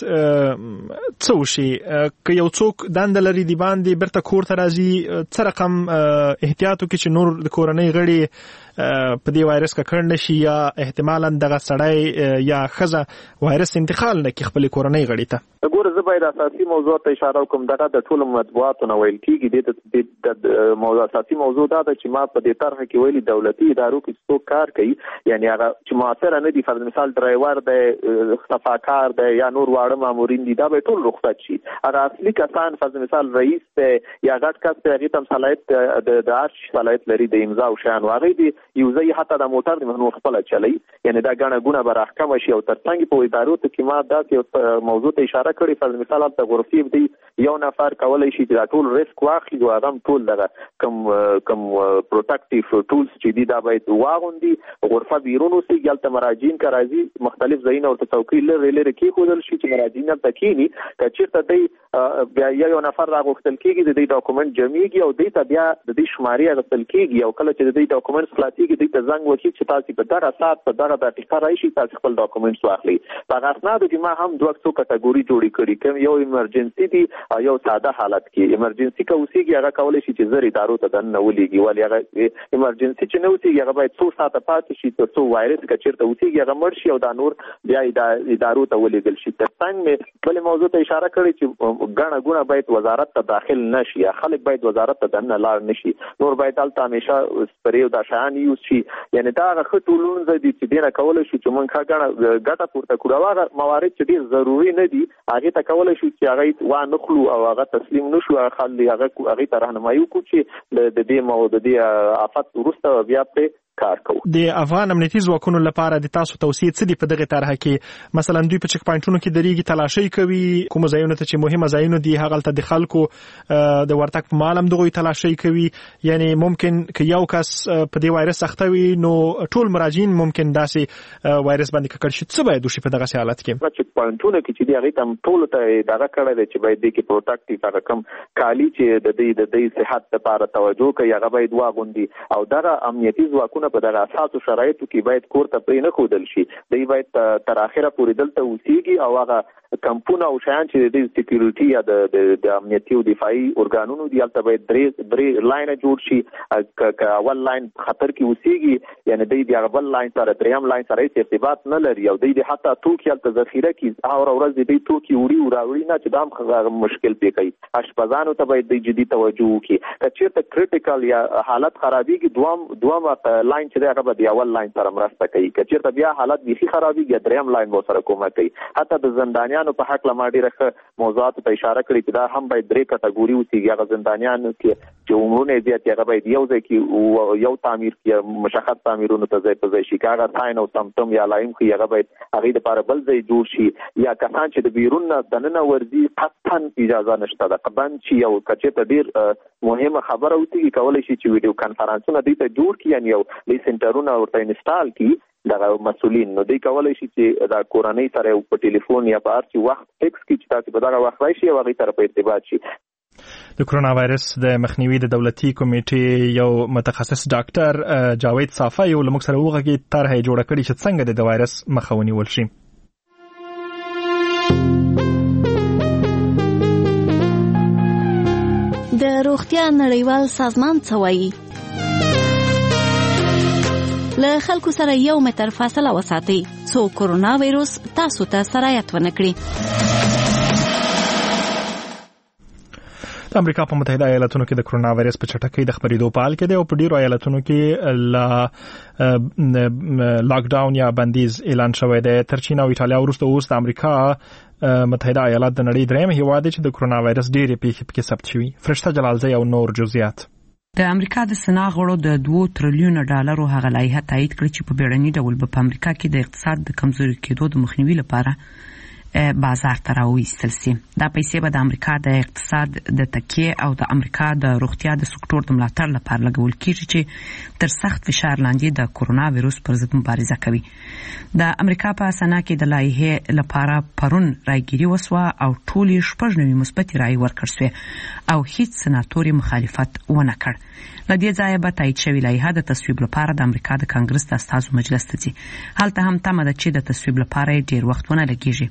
څه وشي؟ که یو څوک دنده لري د باندې بیرته کور ته راځي څه رقم احتیاط وکړي چې نور د کورنۍ غړي په دې وایرس ککړ نشي یا احتمالاً دغه سړی یا ښځه وایرس انتقال نه کړي خپلې کورنۍ غړي ته؟ ګوره زه باید اساسي موضوع ته اشاره وکړم. دغه د ټولو مطبوعاتو نه ویل کېږي. دې ته موضوع اساسي موضوع دا ده چې ما په دې طرحه کې ویلي دولتي ادارو کې څوک کار کوي یعنې هغه چې مؤثره نه دي. فرض مثال ډرایور دی صفاکار دی یا نور واړه مامورین دي دا به ټول رخصت شي. هغه اصلي کسان فرض مثال رئیس دی یا غټ کس دی هغې ته هم صلاحیت د عرش صلاحیت لري د امضا او شیان هغوی دي یو ځای حتی د موټر د نور خپله چلوي. یعنې دا ګڼه ګونه به راښکمه شي او تر څنګ په ادارو ته کې ما داسې موضوع ته اشاره کړې. فرض مثال هلته غرفې دی یو نفر کولی شي چې دا ټول ریسک واخلي او هغه هم ټول دغه کم کم پروټکټیو ټولز چې دي دا باید واغوندي. غرفه بیرون اوسېږي. هلته مراجعین که راځي مختلف ځایونه ورته څوکۍ لرې لرې کېښودل شي چې مراجعین هلته کښېني. که چېرته دی بیا یو نفر راغوښتل کېږي د دوی ډاکومنټ جمعېږي او دوی ته بیا د دوی شمارې اخیستل کېږي او کله چې د دوی ډاکومنټس خلاصېږي دوی ته زنګ وکړي چې تاسې په دغه ساعت په دغه دقیقه راشي تاسې خپل ډاکومنټس واخلئ. په هغه اسنادو کې ما هم دوه څو کټګوري جوړې کړي. کوم یو ایمرجنسي دي او یو ساده حالت کې. ایمرجنسي که اوسېږي هغه کولی شي چې زر ادارو ته دننه ولېږي ولې هغه ایمرجنسي چې نه اوسېږي هغه باید څو ساعته پاتې شي تر څو وایرس که چېرته اوسېږي هغه مړ شي او دا نور بیا ادارو ته ولېږل شي. تر څنګ مې بلې موضوع ته اشاره کړې چې ګڼه ګوڼه باید وزارت ته داخل نه شي یا خلک باید وزارت ته دننه لاړ نه شي. نور باید هلته همیشه سپرې او دا شیان یوز شي. یعنې دا هغه ښه ټولونځی دي چې دې نه کولی شو چې موږ ښه ګڼه ګټه پورته کړو. او هغه موارد چې ډېر ضروري نه دي هغې ته کولی شو چې هغه وانخلو او هغه تسلیم نه شو. هغې ته رهنمایي وکړو چې د دې مو د دې آفت وروسته بیا پرې کار کوو. د افغان امنیتي ځواکونو لپاره د تاسو توصیې څه دي په دغه طرحه کې؟ مثلا دوی په چک پاینټونو کې درېږي تلاشۍ کوي کومو ځایونو ته چې مهمه ځایونه دي هغلته د خلکو د ورتګ په مهال هم دغوی تلاشۍ کوي. یعنې ممکن که یو کس په دې وایرس اخته وي نو ټول مراجعین ممکن داسې وایرس باندې ککړ شي. څه باید وشي په دغسې حالت کې؟ چک پاینټونه کې چې دي هغې ته هم ټولو ته دغه کړی دی چې باید دې کې پروټکټیو هغه کم کالي چې د دوی د دوی صحت لپاره توجه کوي هغه باید واغوندي او دغه امنیتي ځواکونه کتابونه په دغه اساسو شرایطو کې باید کور ته پرې نه ښودل شي. دوی باید تر اخره پورې دلته اوسېږي او هغه کمپونه او شیان چې د سکیورټي یا د امنیتي او دفاعي ارګانونو دي هلته باید درې درې لاینه جوړ شي. که اول لاین خطر کې اوسېږي یعنې دوی د هغه بل لاین سره درېیم لاین سره هېڅ ارتباط نه لري او دوی د حتی توکي هلته ذخیره کړي هره ورځ د دوی توکي وړي او راوړي نه چې دا هم مشکل پې کوي. اشپزانو ته باید دوی جدي توجه وکړي. که چېرته کریټیکل یا حالت خرابېږي دوم دوم لاین چې دی هغه به د اول لاین سره مرسته کوي. که چېرته بیا حالت بیخي خرابېږي درېیم لاین به ورسره کومک کوي. حتی د زندانیانو په حق له ما ډېره ښه موضوعاتو ته اشاره کړې چې دا هم باید درې کټګوري اوسېږي. هغه زندانیانو کې چې عمرونه یې زیات هغه باید یو ځای کې یو تعمیر کې مشخص تعمیرونو ته ځای په ځای شي. که هغه ساین او سمتم یا لایم ښي هغه باید هغې دپاره بل ځای جوړ شي. یا کسان چې د بیرون نه دننه ورځي قطعا اجازه نشته ده بند شي. او که چېرته ډېر مهمه خبره اوسېږي کولی شي چې ویډیو کنفرانسونه دوی ته جوړ کړي یعنې یو دوی سنټرونه ورته انسټال کړي دغه مسؤلین. نو دوی کولی شي چې د کورنۍ سره یو په ټلیفون یا په هر څه وخت فکس کړي چې تاسې په دغه وخت راشي او هغې سره په ارتباط شي. د کرونا وایرس د مخنیوي د دولتي کمیټې یو متخصص ډاکټر جاوید صافی یو له موږ سره وغږېد طرحه یې جوړه کړې چې څنګه د وایرس مخه ونیول شي. د روغتیا نړیوال سازمان څه وایي؟ له خلکو سره یو متر فاصله وساتئ څو کرونا وایرس تاسو ته سرایت ونه کړي. د امریکا په متحده ایالاتونو کې د کرونا وایرس په چټکۍ د خپرېدو په حال کې دی او په ډیرو ایالتونو کې لا لاک ډاون یا بندیز اعلان شوی دی. تر چین او ایټالیا وروسته اوس د امریکا متحده ایالات د نړۍ درېیم هیواد دی چې د کرونا وایرس ډېرې پیښې پکې ثبت شوي. فرشته جلالزی او نور جزئیات. د امریکا د سنا غړو د دوه تریلیون ډالرو هغه لایحه تایید کړې چې په بیړني ډول په امریکا کې د اقتصاد د کمزوري کېدو د مخنیوي لپاره بازار ته راویستل سي. دا پیسې به د امریکا د اقتصاد د تکیه او د امریکا د روغتیا د سکتور د ملاتړ لپاره لګول کیږي چې تر سخت فشار لاندې د کرونا وایرس پر ضد مبارزه کوي. د امریکا په سنا کې د لایحې لپاره پرون رايګيري وسوه او ټول شپږ نوي مثبت رای ورکړل شو او هیڅ سناتوري مخالفت ونه کړ. لدې ځای به تایید شوی لایحه د تصویب لپاره د امریکا د کانګرس د استازو مجلس ته ځي. هلته هم تمه ده چې د تصویب لپاره ډیر وخت ونه لګیږي.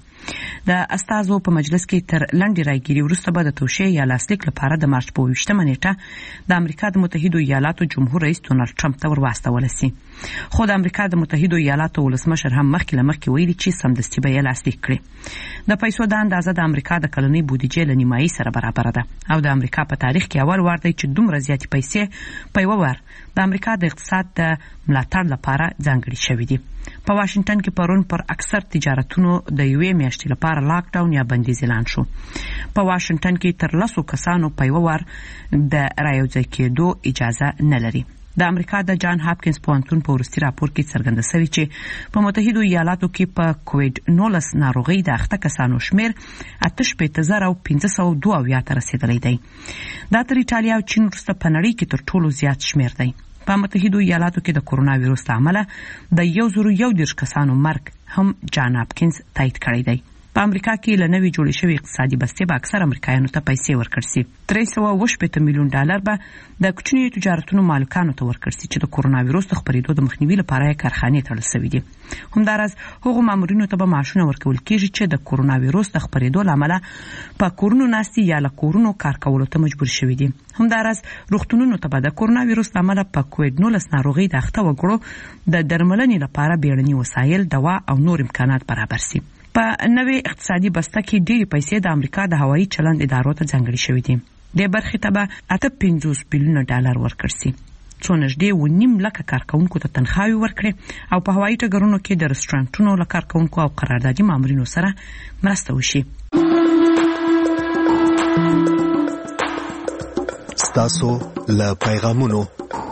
د استازو په مجلس کې تر لنډې رايګيري وروسته به د توشیح یا لاسلیک لپاره د مارچ په اوویشتمه نیټه د امریکا د متحده ایالاتو جمهور رئیس ډونالډ ټرمپ ته ورواستول شي. خو د امریکا د متحده ایالاتو ولسمشر هم مخکې له مخکې ویلي چې سمدستي به یې لاسلیک کړي. د پیسو د اندازه د امریکا د کلنۍ بودیجې له نیمایي سره برابر ده او د امریکا په تاریخ کې اول وار دی چې دومره زیاتې پیسې په یو وار د امریکا د اقتصاد د ملاتړ لپاره ځانګړي شوي دي. په واشنگټن کې پرون پر اکثر تجارتونو د یوې میاشتې لپاره لاک ډاون یا بندیز اعلان شو. په واشنگټن کې تر لسو کسانو په یو وار د رايوځای کېدو اجازه نه لري. د امریکا د جان هاپکینز پوهنتون په وروستي راپور کې څرګنده شوی چې په متحده ایالاتو کې په کووډ نولس ناروغۍ د اخته کسانو شمیر اته شپېته زره او پنځه سوه دوه اویا ته رسیدلی دی. دا تر ایټالیا او چین وروسته په نړۍ کې تر ټولو زیات شمیر دی. په متحده ایالاتو کې د کرونا وایرس له امله د یو زرو یو دېرش کسانو مرګ هم جان هاپکینز تایید کړی دی. په امریکا کې له نوې جوړې شوې اقتصادي بستې به اکثر امریکایانو ته پیسې ورکړل شي. درې سوه اوه شپېته میلیون ډالر به د کوچنیو تجارتونو مالکانو ته ورکړل شي چې د کرونا وایرس د خپرېدو د مخنیوي لپاره یې کارخانې تړل شوي دي. همداراز هغو مامورینو ته به معاشونه ورکول کېږي چې د کرونا وایرس د خپرېدو له امله په کورونو ناستي یا له کورونو کار کولو ته مجبور شوي دي. همداراز روغتونونو ته به د کرونا وایرس له امله په کووډ نولس ناروغۍ د اخته وګړو د درملنې لپاره بیړني وسایل، دوا او نور امکانات برابر شي. په نوې اقتصادي بسته کې ډېرې پیسې د امریکا د هوایي چلند ادارو ته ځانګړي شوي دي. دې برخې ته به اته پنځوس بیلیونه ډالر ورکړل شي څو نږدې اوه نیم لکه کارکوونکو ته تنخواوې ورکړي او په هوایي ټګرونو کې د رسټورانټونو له کارکوونکو او قراردادي مامورینو سره مرسته وشي. ستاسو له پیغامونو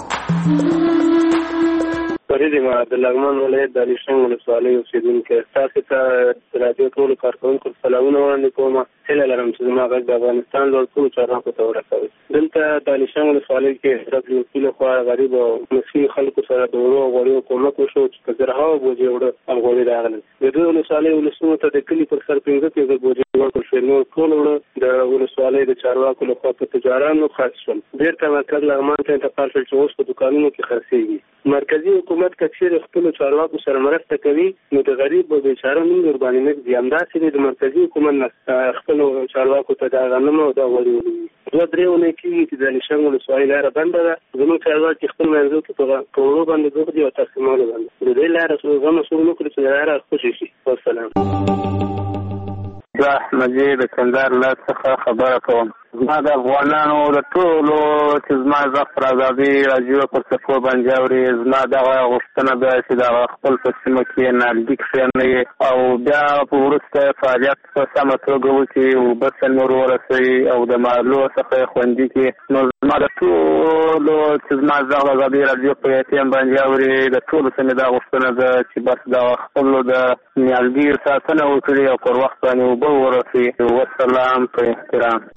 فريدي ما د لغمان ولایت د علیشنګ ولسوالۍ اوسېدونکی تاسو ته رادیو ټولو کارکوونکو سلامونه وړاندې کوم. هیله لرم چې زما غږ د افغانستان له ټولو چارواکو ته ورسوي. دلته د علیشنګ ولسوالۍ کې دبليو پي لخوا غریب او مسکین خلکو سره د وړو او غوړیو کومک وشو چې په زرهاوو بوجۍ وړه غوړي راغلل. د دې ولسوالۍ ولسونو ته د کلي پر سر پنځه پنځه بوجۍ ورکړل شوې. نور ټول وړه د ولسوالۍ د چارواکو لخوا په تجارانو خرڅ شول. بېرته مرکز لغمان ته انتقال شول چې اوس په دوکانونو کې خرڅېږي. مرکزی حکومت کثیر خپل چارواکو سره مرسته کوي نو د غریب او بیچاره نوم ورباندې نه دي همداسې د مرکزي حکومت خپل چارواکو ته دا غنمو او دا ورولي دوه درې ونې کېږي چې د نشنګ ولسوالۍ لاره بنده ده زموږ چارواکي خپل منځو کې په کورو باندې دوه دي او تقسیمولو باندې د دې لاره غم مسؤل نه کړي چې لاره خوشي شي والسلام زه احمدي د کندهار له څخه خبره کوم زما د افغانانو د ټولو چې زما غږ پر ازادي راډیو پر څپو باندې اوري زما دغه غوښتنه ده چې د خپل په سیمه کې نالګي کښېنوي او بیا په وروسته فعالیت په سمه توګه وکړي اوبه ته نور ورسوي او د مالو څخه خوندي کړي نو زما د ټولو چې زما غږ د ازادي راډیو په اف ام باندې اوري د ټولو څخه دا غوښتنه ده چې بس د خپلو د نیالګي ساتنه وکړي او پر وخت باندې اوبه ورسوي والسلام په احترام.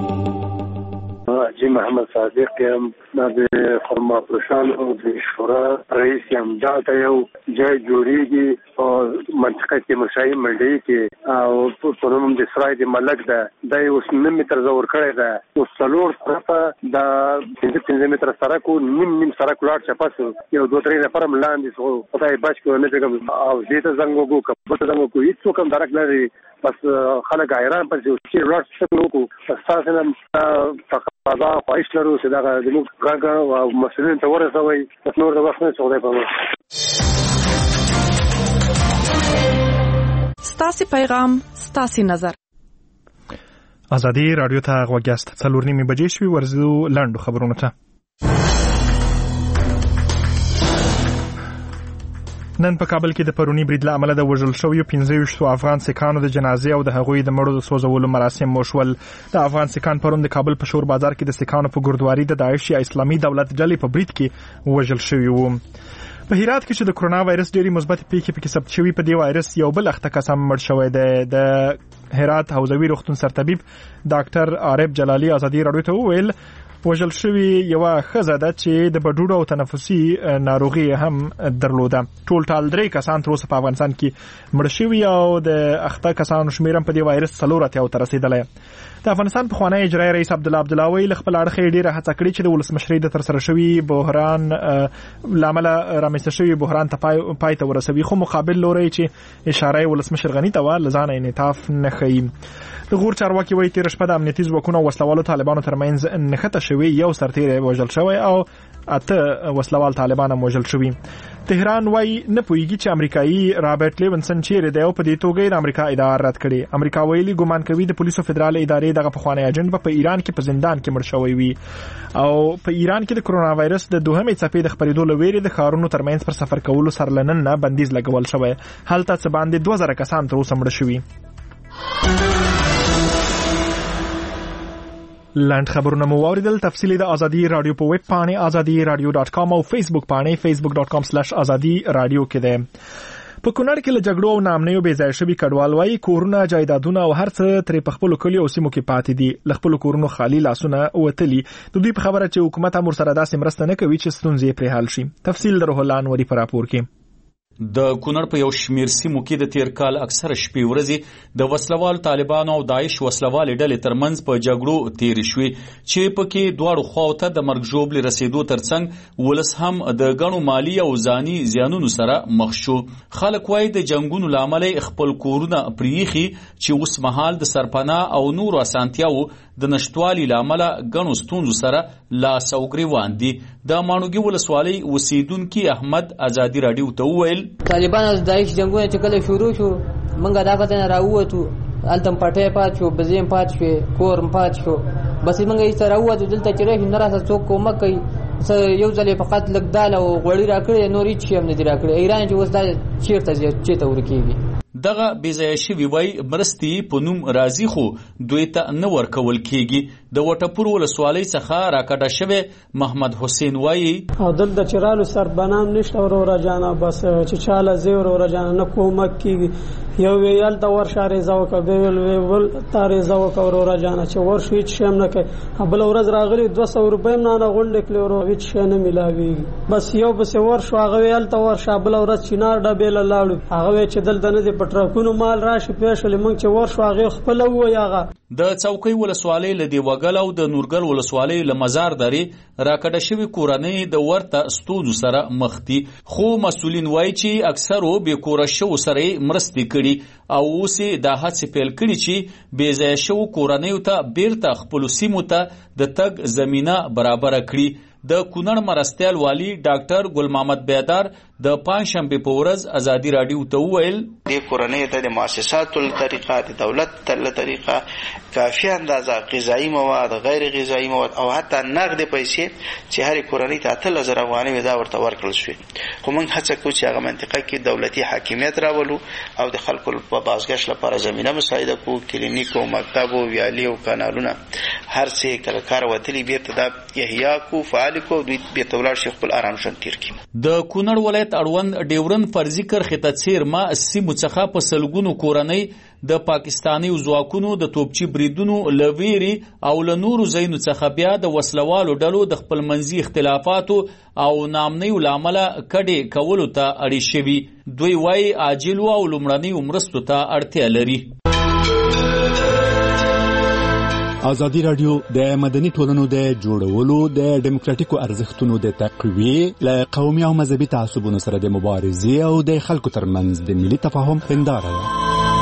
حاجي محمد صادق یم د خرما پرشان او د شورا رئیس یم دا ته یو ځای جوړیږي او منطقه کې مشایي منډي کې او په نوم د اسرائیل د ملک ده د اوس نیم متر زور کړی ده او څلور طرفه د پنځه پنځه متر سړک او نیم نیم سړک لاړ چپاسو یو دوه درې نفر ملاندې سو خدای بچ کو نه څنګه او دې ته زنګ وګو کبه ته زنګ وګو هیڅ کوم درک نه لري بس خلک حیران پاتې چې لاړ څه وکړو اساسا نن دا خواهش لرو چې دا زموږ غږ او مسؤلین ته ورسوي نور د وخت نه څه دی. ستاسو پیغام ستاسو نظر ازادي رادیو ته غوږیاست څلور نیمې بجې شوي ورځو لاندو خبرونه ته نن په کابل کې د پرونی برید له امله د وژل شویو پنځه ویشتو افغان سیکانو د جنازې او د هغوی د مړو د سوځولو مراسم وشول. د افغان سیکان پرون د کابل په شور بازار کې د سیکانو په ګردواري د داعش یا اسلامي دولت ډلې په برید کې وژل شوي وو. په هرات کې چې د کرونا وایرس ډېری مثبت پیښې پکې ثبت شوي په دې وایرس یو بل اخته کس هم مړ شوی دی. د هرات حوزوي روغتون سرطبیب ډاکټر عارف جلالي ازادي راډیو ته وویل وژل شوی یو ښځه ده چې د بډوډو او تنفسي ناروغي هم درلوده. ټول ټال درې کسان تر اوسه په افغانستان کې مړ شوي او د اخته کسانو شمېر هم په دې وایرس څلور اتیا ته رسېدلی. د افغانستان پخوانی اجرایي رئیس عبدالله عبدالله ویل خپل اړخ یې ډېره هڅه کړې چې د ولسمشرۍ د ترسره شوي بحران له امله رامنځته شوي بحران ته پای ته ورسوي خو مقابل لوری چې اشاره یې ولسمشر غني ته وه له ځانه انعطاف نه ښیي. د غور چارواکي وایي تېره شپه د امنیتي ځواکونو او وسلوالو طالبانو ترمنځ نښته شوې یو سرتیری وژل شوی او اته وسلوال طالبان هم وژل شوي. تهران وایي نه پوهیږي چې امریکایي رابرټ لیونسن چیرې دی او په دې توګه د امریکا ادعا رد کړې. امریکا ویلي ګمان کوي د پولیسو فدرال ادارې دغه پخوانی اجنټ په ایران کې په زندان کې مړ شوی وي او په ایران کې د کرونا وایرس د دوهمې څپې د خپرېدو له ویرې د ښارونو ترمنځ پر سفر کولو سره له نن نه بندیز لګول شوی. هلته څه باندې دوه زره کسان تر اوسه مړه شوي. لاند خبرونه مو واوریدل. تفصیلی د ازادي رادیو په ویب پاڼې ازادي رادیو ډاټ کام او فیسبوک پاڼې فیسبوک ډاټ کام سلیش ازادي رادیو کې ده. په کونړ کې له جګړو او نامنیو بې ځای شوي کډوال وایي کورونه جایدادونه او هر څه ترې په خپلو کلیو او سیمو کې پاتې دي. له خپلو کورونو خالي لاسونه وتلي. د دوی په خبره چې حکومت هم ورسره داسې مرسته نه کوي چې ستونزې پرې حل شي. تفصیل د روح الله انوري په راپور کې. د کونړ په یو شمیر سیمو کې د تیر کال اکثره شپې ورځې د وسلوال طالبانو او داعش وسلوال ډلې ترمنځ په جګړو تیر شوې چې پکې دواړو خواو ته د مرګ ژوبلې رسیدو ترڅنګ ولس هم د غنو مالی او ځاني زیانونو سره مخ شو. خلک وايي د جنگونو لامل خپل کورونه پریخي چې اوس مهال د سرپناه او نور اسانتیاو د نشټوالي لامل غنو ستونزو سره لاس او ګریوان دي. د مانوګي ولسوالۍ اوسیدونکو احمد ازادي راډیو ته وویل طالبان از داعش جنگونه چې کله شروع شو منګه دا کته راووتو التم پټه پات شو بزیم پات شو کورم پات شو بس منګه یې سره راووتو دلته چې راه نه راځه څوک کومه کوي یو ځلې فقط لګدال او غوړی راکړي نورې چې هم نه دی راکړي ایران چې وستا چیرته چیرته ورکیږي. دغه بېځایه شوي وای مرستې په نوم راځي خو دوی ته نه ورکول کېږي. د وټپور ولسوالۍ څخه راکډه شوی محمد حسین وایي او دلته چې رالو سربنام نشته وروره جانه بس چې چاله زی وروره جانه نه کومک کېږي یو ویل د ورشه ریزه وکړه بیا ویل ول تا ریزه وکړه وروره جانه چې ورشو هېڅ شی هم نه کوي. بله ورځ راغلي دوه سوه روپۍ هم نه غونډې کړې وروره هېڅ شی نه میلاوېږي. بس یو پسې ورشو هغه ویل هلته ورشه بله ورځ چینار ډبې له لاړو هغه وی چې دلته نه دي په ټرکونو مال راشي پېښلې موږ چې ورشو هغې خپله ووایي. هغه د څوکۍ ولسوالۍ له دې وګړو شاګل او د نورګل ولسوالۍ له مزار درې راکډه شوي کورنۍ د ورته ستونزو سره مخ دي، خو مسؤلین وایي چې اکثرو بې کوره شوو سره مرستې کړي او اوس یې دا هڅې پیل کړي چې بې ځایه شوو کورنیو ته بیرته خپلو سیمو ته د تګ زمینه برابره کړي. د کونړ مرستیال والی ډاکټر ګل محمد بیدار د پنجشنبې په ورځ ازادي راډیو ته وویل دې کورنۍ ته د مؤسساتو له طریقه د دولت له طریقه کافي اندازه غذایي مواد، غیر غذایي مواد او حتی نقد پیسې چې هرې کورنۍ ته اتلس زره افغانۍ دا ورته ورکړل شوې. خو موږ هڅه کوو چې هغه منطقه کې دولتي حاکمیت راولو او د خلکو په بازګشت لپاره زمینه مساعده کوو. کلینیک او مکتب او ویالې او کانالونه هر څه کله کار وتلي بیرته دا احیا کو فعال کو دوی بیرته ولاړ شي خپل آرام ژوند تیر کړي. د کونړ ولایت اړوند ډیورن فرضي کرښې ته څیرمه سیمو څخه په سلګونو کورنۍ د پاکستاني ځواکونو د توپچي بریدونو له ویرې او له نورو ځایونو څخه بیا د وسلوالو ډلو د خپلمنځي اختلافاتو او ناامنیو له امله کډې کولو ته اړې شوي. دوی وایي عاجلو او لومړنیو مرستو ته اړتیا لري. ازادي راډیو د مدني ټولنو د جوړولو د ډیموکراتیکو ارزښتونو د تقویې له قومي او مذهبي تعصبونو سره د مبارزې او د خلکو ترمنځ د ملي تفاهم هنداره ده.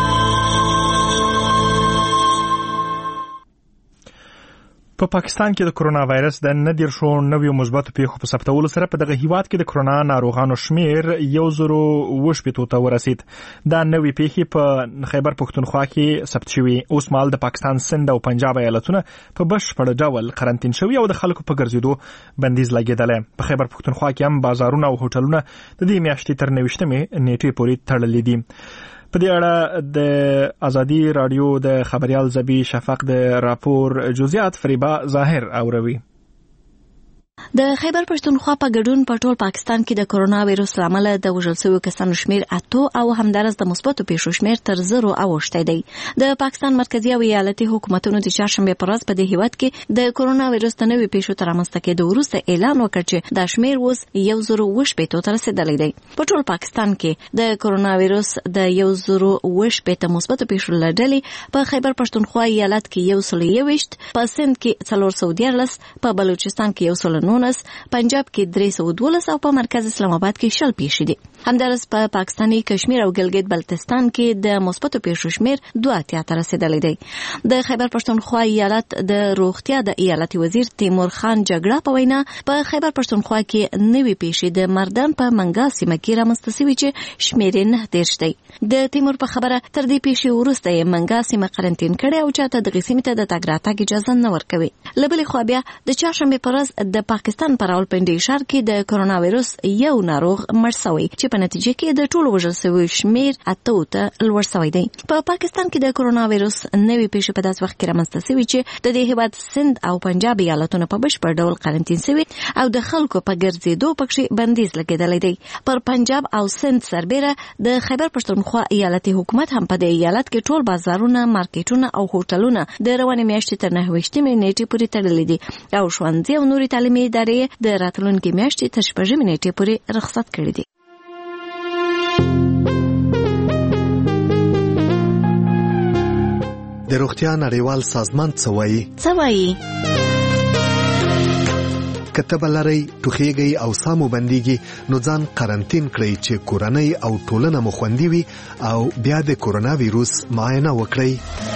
په پاکستان کې د کرونا وایرس د نه دیرشو نویو مثبتو پیښو په ثبتولو سره په دغه هیواد کې د کرونا ناروغانو شمیر یو زرو اووه شپېتو ته ورسید. دا نوې پیښې په خیبر پښتونخوا کې ثبت شوي. اوس مهال د پاکستان سند او پنجاب ایالتونه په بشپړ ډول قرنطین شوي او د خلکو په ګرځېدو بندیز لګېدلی. په خیبر پښتونخوا کې هم بازارونه او هوټلونه د دې میاشتې تر نویشتمې نیټې پورې تړلي دي. په دې اړه د ازادي راډیو د خبريال زبی شفق د راپور جزئیات فریبا ظاهر اوروي. د خیبر پښتونخوا په ګډون په ټول پاکستان کې د کرونا وایرس لامل د وژل شویو کسانو شمیر اتو او همدارس د مثبتو پیښو شمیر تر زرو اوښتی دی. د پاکستان مرکزی او ایالتي حکومتونو د چهارشنبه پر ورځ په دې هیواد کې د کرونا وایرس د نوې پیښو تر رامنځته کېدو وروسته اعلان وکړ چې دا شمیر اوس یو زرو اووه شپېتو ته رسیدلی دی. په ټول پاکستان کې د کرونا وایرس د یو زرو اووه شپېته مثبتو پیښو له ډلې په خیبر پښتونخوا ایالت کې یو سل یوویشت، په سند کې څلور سوه دیارلس، په بلوچستان کې یو سل نولس، پنجاب کې درې سوه دولس او په مرکز اسلام آباد کې شل پیښې دي. همدارس په پاکستاني کشمیر او ګلګت بلتستان کې د مثبتو پیښو شمیر دوه اتیا ته رسیدلی دی. د خیبر پښتونخوا ایالت د روغتیا د ایالتي وزیر تیمور خان جګړه په وینا په خیبر پښتونخوا کې نوې پیښې د مردان په منګا سیمه کې رامنځته شوي چې شمیر یې نه دېرش دی. د تیمور په خبره تر دې پیښې وروسته یې منګا سیمه قرنطین کړې او چاته دغې سیمې ته د تګ راتګ اجازه نه ورکوي. له بلې خوا بیا د چهارشنبې په ورځ د پاکستان په راولپنډي ښار کې د کرونا وایرس یو ناروغ مړ شوی چې په نتیجه کې د ټولو وژل شویو شمیر اتو ته لوړ شوی دی. په پاکستان کې د کرونا وایرس نوې پیښې په داسې وخت کې رامنځته شوي چې د دې هیواد سند او پنجاب ایالتونه په بشپړ ډول قرنطین شوي او د خلکو په ګرځېدو پکې بندیز لګېدلی دی. پر پنجاب او سند سربیره د خیبر پښتونخوا ایالتي حکومت هم په دې ایالت کې ټول بازارونه، مارکیټونه او هوټلونه د روانې میاشتې تر نهه نیټې پورې تړلي دي او ښوونځي او نورې تعلیمي ادارې د راتلونکي میاشتې تر شپږمې نیټې پورې رخصت کړي دي. د روغتیا نړیوال سازمان څه وایي؟ څه وایي؟ که تبه لرئ، ټوخیږئ او ساه مو بندیږي نو ځان قرنطین کړئ چې کورنۍ او ټولنه مو خوندي وي او بیا د کرونا ویروس معاینه وکړئ.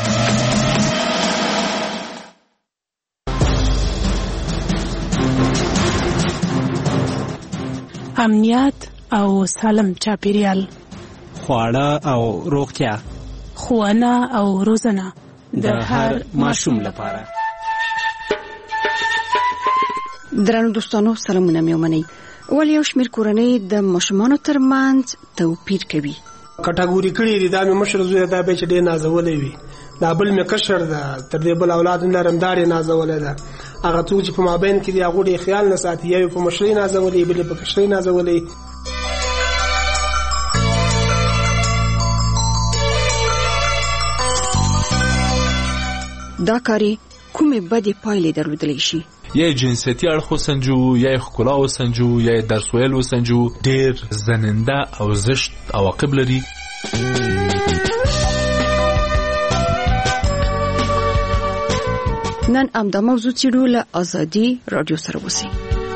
امنیت او سالم چاپیریال، خواړه او روغتیا، ښوونه او روزنه د هر ماشوم لپاره. درنو دوستانو، سلامونه مې ومنئ. ولې یو شمېر کورنۍ د ماشومانو ترمنځ توپیر کوي؟ کټګوري کړي دي. دا مې مشر زوی دا به چې ډېر نازولی وي، دا بل مې کشر ده، تر دې بل اولاد هم لرم دا ډېر نازولی ده. هغه څوک چې په مابین کې دي هغو ډېر خیال نه ساتي، یو په مشرۍ نازولی، بل په کشرۍ نازولی. دا کاری کومې بدې پایلې درلودلی شي؟ یا جنسیتي اړخ وسنجو، یا ښکلا وسنجو، یا درس ویل وسنجو. ډېر زننده او زشت عواقب لري. نن امدا موضوع چیرو له ازادي رادیو سره وسی.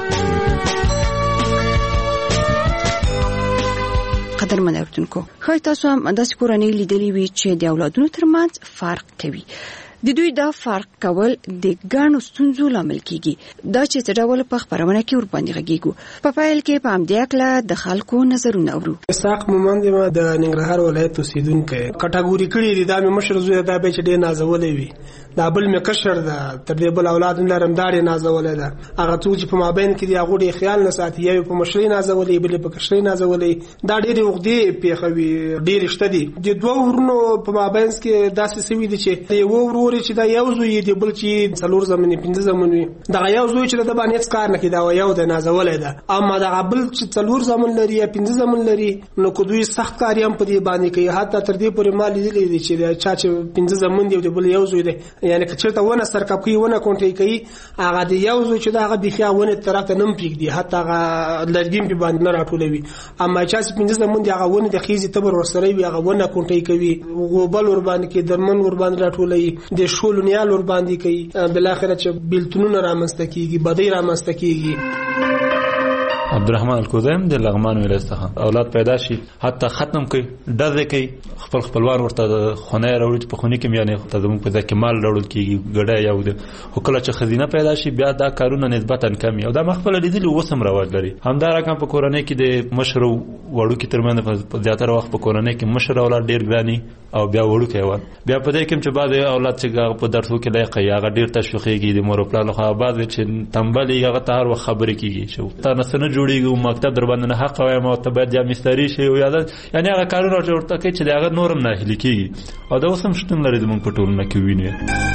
قدرمن اوردونکو، خای تاسو هم داسې کورنۍ لیدلې وي چې د اولادونو ترمنځ فرق کوي. د دوی دا فرق کول د ګڼو ستونزو لامل کیږي. دا چې څه ډول په خبرونه کې ور باندې غږیږو. په پایل کې په همدې اکله د خلکو نظرونه اورو. اسحاق مومند ما د ننګرهار ولایت اوسیدونکی کټګوري کړی دی. دا مې مشر زوی دا به چې ډېر نازولې وي. دا بل مې کشر ده تر دې بل اولاد لرم داري نازولې ده. هغه څو چې په مابین کې دی هغه ډېر خیال نه ساتي. یو په مشري نازولې بل په کشري نازولې. دا ډېر وغدي پیخوي ډېر شته دي. د دوه ورونو په مابین کې داسې سوي دي چې یو ورور چې دا یو زوی دی بل چې څلور زمونی پنځه زمونی. دا یو زوی چې د باندې څکار نه کیدا او یو د نازولې ده. اما دا بل چې څلور زمون لري یا پنځه زمون لري نو کو دوی سخت کاریام په دې باندې کوي. حتی تر دې پورې مال دي دي چې چا چې پنځه زمون دی او بل یو زوی دی. یعنی که چرته ونه سرکپ کوي ونه کونټي کوي هغه دی یو زوی چې دا هغه بخیا ونه طرف ته نم پیګ دی. حتی هغه لرګیم په باندې نه راټولوي. اما چا چې پنځه زمون دی هغه ونه د خيزي تبر ورسره وي هغه ونه کونټي کوي. غوبل ور باندې کې درمن ور باندې راټولوي. د شولونیال ور باندې کوي. بل اخر چې بیلتونونه رامنځته کیږي بدی رامنځته کیږي. عبدالرحمن الکوزیم د لغمان ولایت څخه اولاد پیدا شي حتی ختم کوي ډزې کوي خپل خپلوان ورته خونه راوړي په خونه کې یعنی تزمون په ځکه مال راوړل کیږي ګډه یو ده. خو کله چې خزینه پیدا شي بیا دا کارونه نسبتا کم او دا مخفل لیدل وسم رواج لري. همدا رقم په کورنۍ کې د مشر وړو کې ترمنځ په زیاتره وخت په کورنۍ کې مشر اولاد ډیر ګراني او بیا وړو کې وان بیا په دې کې چې بعد اولاد چې په درسو کې لایق یا غ ډیر تشویقيږي د مور په لخوا بعد چې تنبلي هغه تهر و خبرې کیږي شو تا نسنه جوړیږي او مکتب در باندې حق وایم او ته باید یا مستری شي او یاد یعنی هغه کارونه ورته کوي چې هغه نورم نه هلي کیږي او دا اوسم شتون لري د مونږ په ټولنه کې ویني.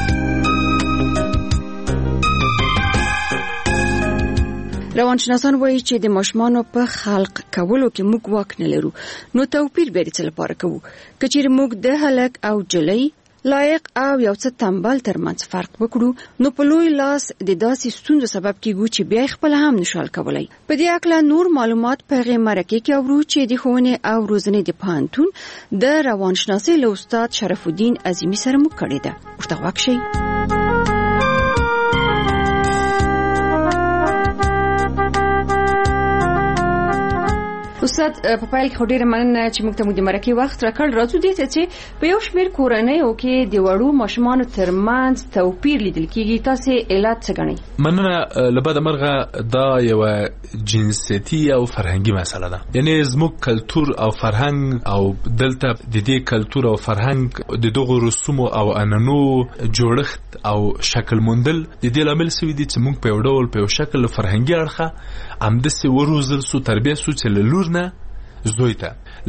روانشناسان وایي چې د ماشومانو په خلق کولو کې موږ واک نه لرو. نو توپیر به څه لپاره کوو؟ که چیرې موږ د هلک او جلۍ لایق او یو څه تنبل ترمنځ فرق وکړو نو په لوی لاس د داسې ستونزو سبب کیږي چې بیا خپل هم نشال کولای. په دې اړه نور معلومات په غي مرکه کې اورو چې د ښوونې او روزنې د پوهنتون د روانشناسۍ له استاد شرف الدین عظیمی سره مو کړی ده. ورته واکشي استاد په پایل کې ډېر مننه چې موږ ته مو د مرکه وخت راکړ. راځو دې ته چې په یو شمېر کورنیو کې د وړو ماشومانو ترمنځ توپیر لیدل کېږي. تاسو علت څه ګڼئ؟ مننه. لبد مرغه دا یو جنسيتي او فرهنګي مسله ده. یعنی زموږ کلچر او فرهنګ او دلته د دې کلچر او فرهنګ د دغه رسوم او انانو جوړښت او شکل موندل د دې لامل سوي دي چې موږ په یو ډول په یو شکل فرهنګي اړخه امدسي وروزل سو تربیه سو چې لور نه زوی ته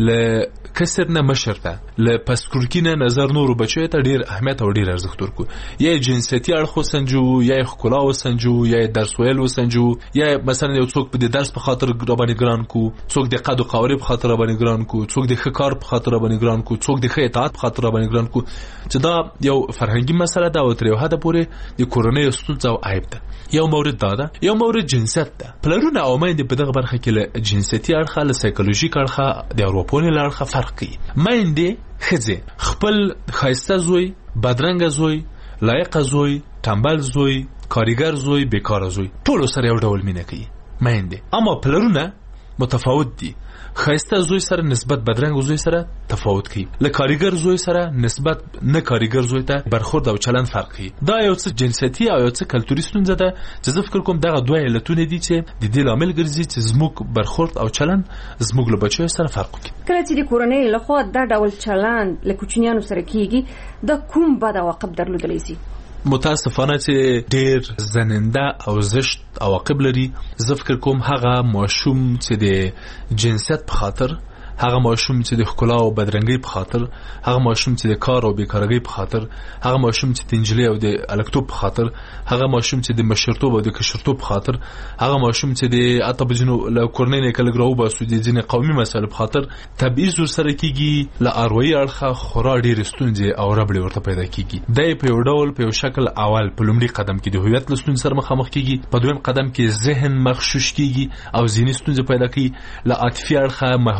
ل کسر نه مشر ته ل پسکورکینه نظر نورو بچو ته ډیر اهمیت او ډیر ارزښت ورکو. یا جنسيتي اړخ وسنجو یا خکلا وسنجو یا درس ویل وسنجو یا مثلا یو څوک په درس په خاطر باندې ګران کو څوک د قد او قوارب په خاطر باندې ګران کو څوک د خکار په خاطر باندې ګران کو څوک د اطاعت په خاطر باندې ګران کو چې دا یو فرهنګي مسله ده او تر یو حد پورې د کورنۍ ستونزه او عیب ده. یو مورد دا ده یو مورد جنسیت ده. پلرونه او مېندې په دغه برخه کې له جنسيتي اړخ له سایکولوژیک اړخ د اروپونی اړخ فرق کوي. مېندې خزه خپل خایسته زوی بدرنګ زوی لایق زوی تنبل زوی کاریګر زوی بیکار زوی ټول سره یو ډول مینه کوي مېندې. اما پلرونه متفاوت دي. خایسته زوی سره نسبت بدرنګ زوی سره تفاوت کوي. له کاریګر زوی سره نسبت نه کاریګر زوی ته برخورد او چلند فرق کوي. دا یو څه جنسيتي او یو څه کلتوري ستونزه ده چې زه فکر کوم دغه دوه علتونه دي چې د دې لامل ګرځي چې زموږ برخورد او چلند زموږ له بچو سره فرق کوي. کله چې د کورنۍ له خوا دا ډول چلند له کوچنیانو سره کیږي دا کوم بد عواقب درلودلی شي؟ متاسفانه چې ډیر زننده او زشت عواقب لري. زه فکر کوم هغه ماشوم چې د جنسیت په خاطر هغه ماشوم چې د ښکلا او بدرنګۍ په خاطر هغه ماشوم چې د کار او بیکارګۍ په خاطر هغه ماشوم چې د انجلۍ او د الکتوب په خاطر هغه ماشوم چې د مشرتوب او د کشرتوب په خاطر هغه ماشوم چې د اطبجنو له کورنۍ نه کله ګراو باسو د ځینې قومي مسایل په خاطر تبعیض سره کیږي. له اروایي اړخه خورا ډېر ستونزې او ربړې ورته پیدا کیږي. د په یو ډول په یو شکل اول په لومړي قدم کې د هویت له ستونزې سره مخامخ کیږي. په دویم قدم کې ذهن مغشوش کیږي او ذهني ستونزې پیدا کوي. له عاطفي اړخه محرومیت پیدا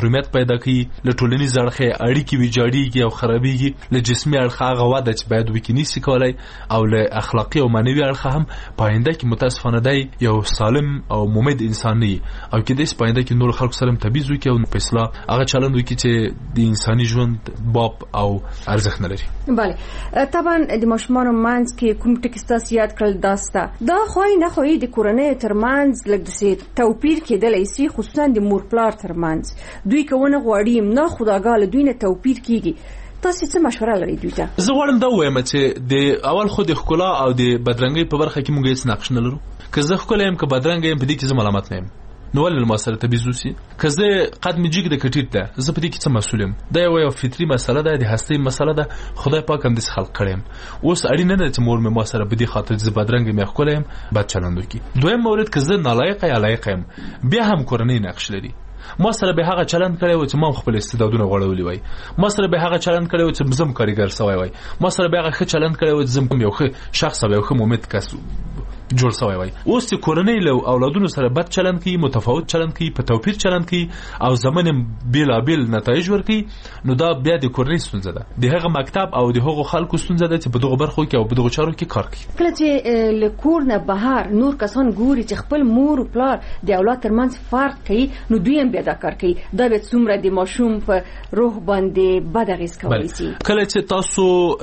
پیدا کوي، له ټولنیز اړخه اړیکې ویجاړيږي او خرابېږي، له جسمي اړخه هغه وده چې باید وکړي نشي کولای، او له اخلاقي او معنوي اړخه هم پاینده کې متاسفانه دی یو سالم او ممید انسان نه او کې د پاینده کې نور خلکو سره تبعیض وکړي او په اصلاح هغه چلند وکړي چې د انساني ژوند باب او ارزښت نه لري. بله طبعا د ماشومانو منځ کې کوم ټکي ستاسو یاد کړل داسته دا خوای نه خوای د کورنۍ ترمنځ لږ د توپیر کېدلی شي، خصوصا د مور پلار ترمنځ دوی کوونه غواړي نه خداګاله دوی نه توپیر کیږي. تاسو څه مشوره لرئ دوی ته؟ زه غواړم دا وایم چې د اول خو د ښکلا او د بدرنګۍ په برخه کې موږ هیڅ نقش نه لرو. که زه ښکلی یم که بدرنګه یم په دې کې زه ملامت نه یم، نو ولې ما سره تبعیض وشي؟ که زه قد مې جګ د کټیټ ده زه په دې کې څه مسؤل یم؟ دا یو فطري مسله ده، د هستۍ مسله ده، خدای پاک هم داسې خلق کړی یم. اوس اړینه نه ده چې مور مې ما سره په دې خاطر چې زه بدرنګه یم یا ښکلی یم بد چلند وکړي. دویم مورد که زه نالایقه یا لایقه یم بیا هم کورنۍ نقش لري. ما سره به هغه چلند کړی و چې ما خپل استعدادونه غوړولي وای، ما سره به هغه چلند کړی و چې زم کاریګر سوی وای، ما سره به هغه ښه چلند کړی و چې زم کوم یو ښه شخص او یو ښه مؤمن کس جوړ سوی وای. اوس چې کورنۍ له اولادونو سره بد چلند کوي، متفاوت چلند کوي، په توپیر چلند کوي او زمونږ بیلابیل نتایج ورکوي، نو دا بیا د کورنۍ ستونزه ده، د هغه مکتب او د هغو خلکو ستونزه ده چې په دغه برخو کې او په دغه چارو کې کار کوي. کله چې له کور نه بهر نور کسان ګوري چې خپل مور او پلار د اولاد ترمنځ فرق کوي، نو دوی هم بیا دا کار کوي. دا به څومره د ماشوم په روح باندې بد اغېز کولی شي. کله چې تاسو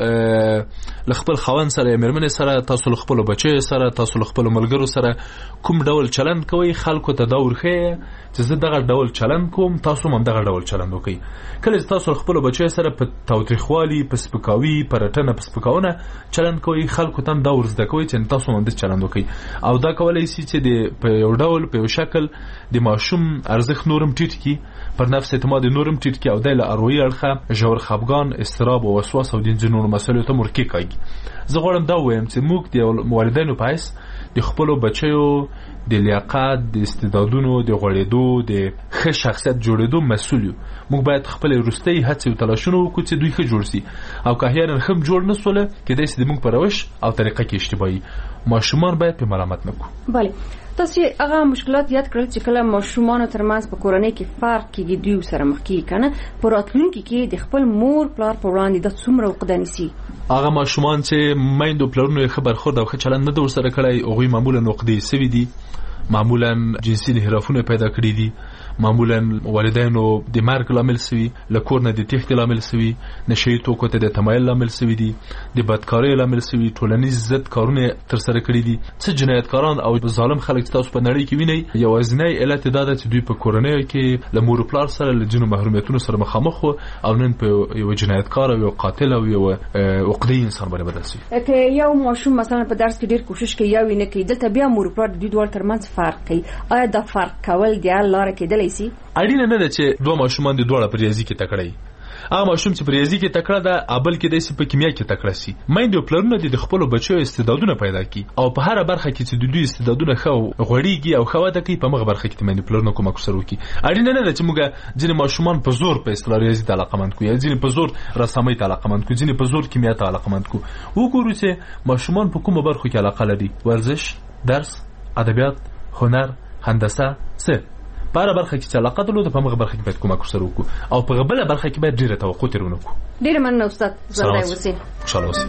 له خپل خاوند سره یا مېرمنې سره، تاسو له خپلو بچیو سره، تاسو له خپلو ملګرو سره کوم ډول چلند کوي، خلکو ته دا ورښیي چې زه دغه ډول چلند کوم، تاسو هم دغه ډول چلند وکړئ. کله چې تاسو له خپلو بچیو سره په تاوتریخوالي، په سپکاوي، په رټنه، په سپکاونه چلند کوي، خلکو ته هم دا ورزده کوي چې تاسو هم داسې چلند وکړئ. او دا کولی شي چې د په یو ډول په یو شکل د ماشوم ارزښت نورم ټیټ کړي، پر نفس اعتماد نورم ټیټ کړي او د له اروایي اړخه ژور خفګان، اضطراب او وسواس او د ځینو مسایلو ته مرکې کاږي. زه غواړم دا ووایم چې موږ د والدینو په حیث د خپلو بچیو د لیاقت، د استعدادونو د غوړېدو، د ښه شخصیت جوړېدو مسؤل یو. موږ باید خپل وروستۍ هڅې او تلاشونه وکړو چې دوی ښه جوړ شي، او که احیانا ښه جوړ نه سوله کېدای شي د موږ په روش او طریقه کې اشتباهي. ماشومان باید په ملامت نه کړو. بله تاسو هغه مشکلات یاد کړل چې کله ماشومان ترمنځ په کورنۍ کې فرق کېږي دوی سره مخ کېږي کنه، په راتلونکي کې د خپل مور پلار په وړاندې د څومره عقده نیسي؟ هغه ماشومان چې میندو پلرونو یې ښه برخورد او ښه چلند نه ده ورسره کړی، هغوی معمولا عقدې سوي دي، معمولا جنسي انحرافونه پیدا کړي دي، معمولا والدینو د مرګ لامل سوي، له کور نه د تېښتې لامل سوي، نشهیي توکو ته د تمایل لامل سوي دي، د بدکارۍ لامل سوي، ټولنیز ضد کارونه ترسره کړي دي. څه جنایتکاران او ظالم خلک چې تاسو په نړۍ کې وینئ، یوازینی علت دا ده چې دوی په کورنیو کې له مور و پلار سره له ځینو محرومیتونو سره مخامخ وو او نن په یو جنایتکار او یو قاتل او یو عقده‌ای انسان باندې بدل سوي. که یو ماشوم مثلا په درس کې ډېر کوشش کوي یا نه کوي، دلته بیا مور و پلار د دوی دواړو ترمنځ فرق کوي، آیا دا فرق کول د حل لاره کېدلی شي؟ اړینه نه ده چې دوه ماشومان د دواړه په ریاضي کې تکړه وي. هغه ماشوم چې په ریاضي کې تکړه ده ابل کې داسې په کیمیا کې تکړه شي. میندې او پلرونه د خپلو بچیو استعدادونه پیدا کړي او په هره برخه کې چې د دوی استعدادونه ښه غوړېږي او ښه وده کوي، په هغه برخه کې د میندې پلرونه کومک سره وکړي. اړینه نه ده چې موږ ځینې ماشومان په زور په اصطلاح ریاضي ته علاقمند کړو، یا ځینې په زور رسامۍ ته علاقمند کړو، ځینې په زور کیمیا ته علاقمند کړو. وګورو چې ماشومان په کومه برخو کې علاقه لري: ورزش، درس، ادبیات، هنر، هندسه، څه په هره برخه کې چې علاقه درلوده په هغه برخه کې باید کومک ورسره وکړو او په بله برخه کې باید ډېره توقع ترې ونه کړو. ډېره مننه استاد. ژوندی اوسئ. خوشحاله اوسئ.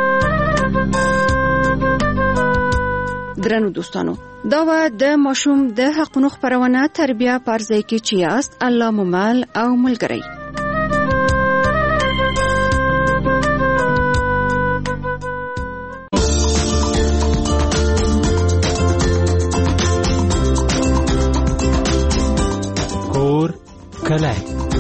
درنو دوستانو، دا و د ماشوم د حقونو خپرونه تربیه په ارزۍ کې چې یاست الله مو مل او ملګری. کله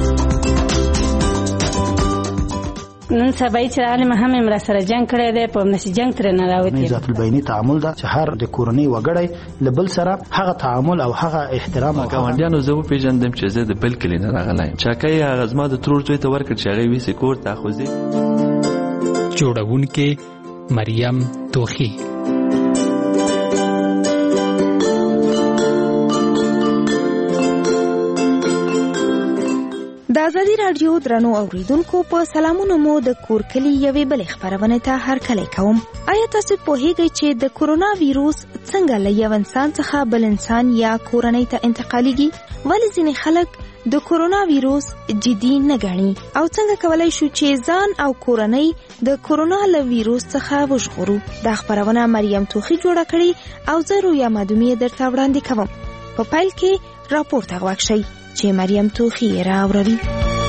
نن سبا چې عالم هم امر سره جنگ کړی دی، په نشي جنگ تر نه راوتی. ذات البینی تعامل دا چې هر د کورنۍ وګړی لبل سره هغه تعامل او هغه احترام او ګاونډیانو زه پیژندم چې زه د بل کلی نه راغلایم. چاکای هغه زما د ترور زوی ته ورکړ چې هغه وی سکور تاخذي. جوړونکې مریم توخی. د ازادي رادیو درنو اوریدونکو په سلامونو مو د کور کلی یوې بلې خبرونه ته هرکلی کوم. آیا تاسو پوهیږئ چې د کورونا ویروس څنګه له یو انسان څخه بل انسان یا کورنۍ ته انتقالیږي؟ ولې ځینې خلک د کورونا ویروس جدي نه ګڼي او څنګه کولای شو چې ځان او کورنۍ د کورونا له ویروس څخه وژغورو. دا خبرونه مریم توخی جوړه کړې او زه رویا مادومی درته وړاندې کوم. په پیل کې راپور ته غوږ شئ چې مریم توخی راوړي.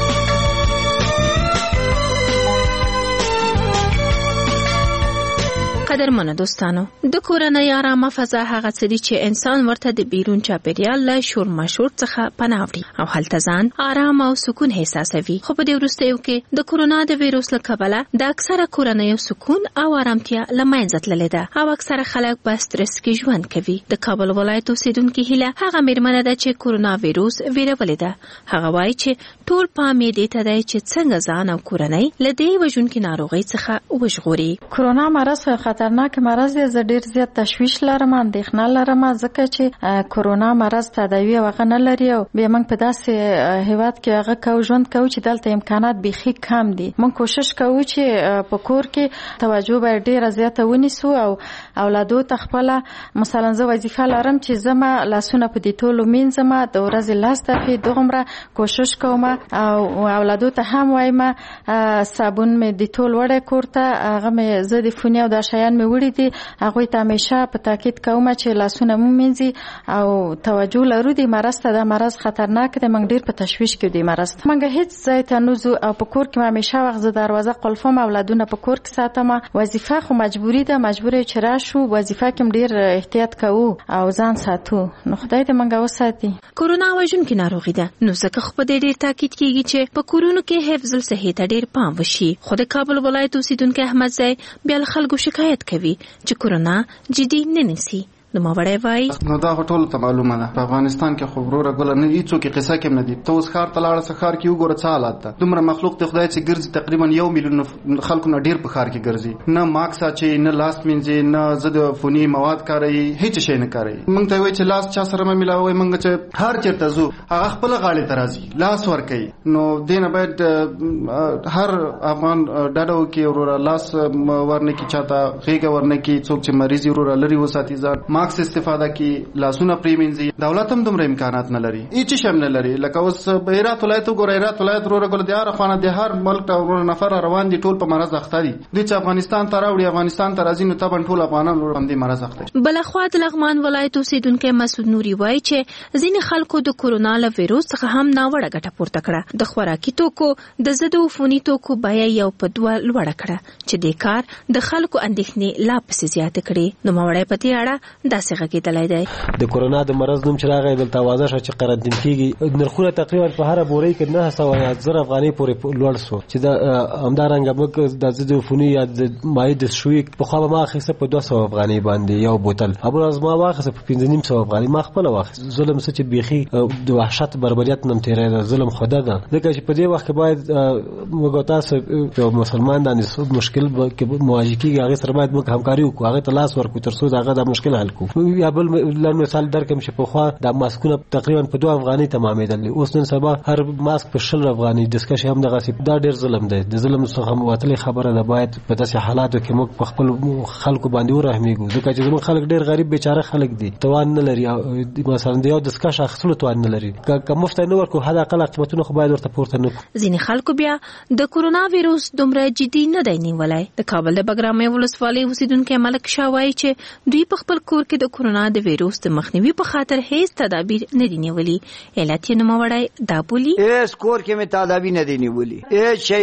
قدرمنو دوستانو، د کورنۍ آرامه فضا هغه څه دي چې انسان ورته د بیرون چاپیریال له شور ماشور څخه پناه وړي او هلته ځان آرام او سکون احساسوي. خو په دې وروستیو کې د کورونا د ویروس له کبله د اکثره کورنیو سکون او آرامتیا له منځه تللې ده او اکثره خلک په سټرس کې ژوند کوي. د کابل ولایت اوسیدونکي هیله هغه میرمنه ده چې کورونا ویروس ویرولې ده. هغه وایي چې ټول پام یې دې ته دی چې څنګه ځان او کورنۍ له دې وژونکې ناروغۍ څخه وژغوري. کورونا مرض خطرناک مرض دی. زه ډیر زیات تشویش لرم، اندېښنه لرم ځکه چې کورونا مرض تداوی هغه نه لري او بیا موږ په داسې هیواد کې هغه کو ژوند کوو چې دلته امکانات بیخي کم دي. موږ کوشش کوو چې په کور کې توجه به ډیره زیاته ونیسو او اولادو ته خپل مثلا زه وظیفه لرم چې زما لاسونه په دې ټولو مینځم، د ورځې لاس دفعې دومره کوشش کوم او اولادو ته هم وایم صابون مې د ټول وړه کورته هغه مې زه د فونی او د شیان مې وړي دي هغه ته همیشه په تاکید کوم چې لاسونه مو مینځي او توجه لرو. د مرض ته د مرض خطرناک دی، موږ ډیر په تشویش کې دی مرض. موږ هیڅ ځای ته نوزو او په کور کې همیشه وخت ز دروازه قلفم، اولادونه په کور کې ساتم. وظیفه خو مجبوری ده، مجبور چې راشو وظیفه کې ډیر احتیاط کوو او ځان ساتو. نو خدای دې موږ وساتي. کورونا وژونکې ناروغي ده، نو ځکه خو په ډیر تاکید کیږي چې په کورونو کې حفظ الصحه ته ډیر پام وشي. خو د کابل ولایت اوسیدونکي احمد زئی بیا خلکو شکایت کوي چې کورونا جدي نه نیسي. نو ما وړای وای نو دا ټول ته معلومه ده په افغانستان کې خو وروره ګل نه هیڅوک قصه کې نه دي. ته اوس خار تلاړه سخار کې وګوره څه حالات ده. دومره مخلوق ته خدای چې ګرځي تقریبا یو میلیون خلکو نه ډیر په خار کې ګرځي، نه ماکس اچي، نه لاس مینځي، نه زده فونی مواد کاروي، هیڅ شي نه کوي. موږ ته وایي چې لاس چا سره مې ملاوي، موږ چې هر چیرته زو هغه خپل غاړه ترازي لاس ور کوي. نو دینه باید هر افغان ډاډو کې وروره لاس ورنه کې چاته غیګه ورنه کې څوک چې مریض وروره لري وساتي ځان ماکس استفاده کی لاسونه پریمنځي. دولت هم دومره امکانات نه لري، هیڅ شم نه لري. لکه اوس په هرات ولایت وګوره، هرات ولایت وروره ګل د هر خانه د هر ملک ته وروره نفر روان دي ټول په مرض اخته دي. دوی چې افغانستان ته راوړي افغانستان ته راځي نو طبعا ټول افغانان ورو هم دي مرض اخته. بلخوا د لغمان ولایت اوسیدونکي مسعود نوري وایي چې ځینې خلکو د کورونا له ویروس څخه هم ناوړه ګټه پورته کړه. د خوراکي توکو د ضد عفوني توکو بیه یو په دوه لوړه کړه چې د کار د خلکو اندېښنې لا پسې زیاتې کړې. نو مړی په دې اړه داسې غږېدلی دی. د کورونا د مرض نوم چې راغی دلته اوازه شوه چې قرنطین کېږي. نرخونه تقریبا په هره بورۍ کې نه سوه زر افغانۍ پورې لوړ سو چې دا همدارنګه موږ د ضد عفوني یا د مایع د شوي پخوا به ما اخیسته په دوه سوه افغانۍ باندې یو بوتل، ابوراز ما واخیسته په پنځه نیم سوه افغانۍ ما خپله واخیسته. ظلم څه چې بیخي د وحشت بربریت نم تېری ده، ظلم خوده ده. ځکه چې په دې وخت کې باید موږ تاسو یو مسلمان باندې مشکل کې مواجه کېږي، هغې سره باید موږ همکاري وکړو، هغې ته لاس ورکړو تر څو د هغه دا مشکل حل کړو. یا بل لن مثال درکم چې په خوا د ماسکونه تقریبا په دوه افغانۍ تمامېدل، اوس نن سبا هر ماسک په شل افغانۍ دستکش هم دغسې. دا ډېر ظلم دی، د ظلم څخه وتلې خبره ده. باید په داسې حالاتو کې موږ په خپل خلکو باندې ورحمېږو، ځکه چې زموږ خلک ډېر غریب بیچاره خلک دي، توان نه لري. مثلا د یو دستکش اخیستلو توان نه لري. که مفت نه ورکړو حداقل قیمتونه خو باید ورته پورته نه کړو. ځینې خلکو بیا د کورونا ویروس دومره جدي نه دی نیولی. د کابل د بګرامي ولسوالۍ اوسیدونکی ملک شاه وایي چې دوی په خپل کور کې د کورونا د ویروس د مخنیوي په خاطر هیڅ تدابیر نه دي نیولي. علت یې نوموړی دا بولي هیڅ کور کې مې تدابیر نه دي نیولي، هیڅ شی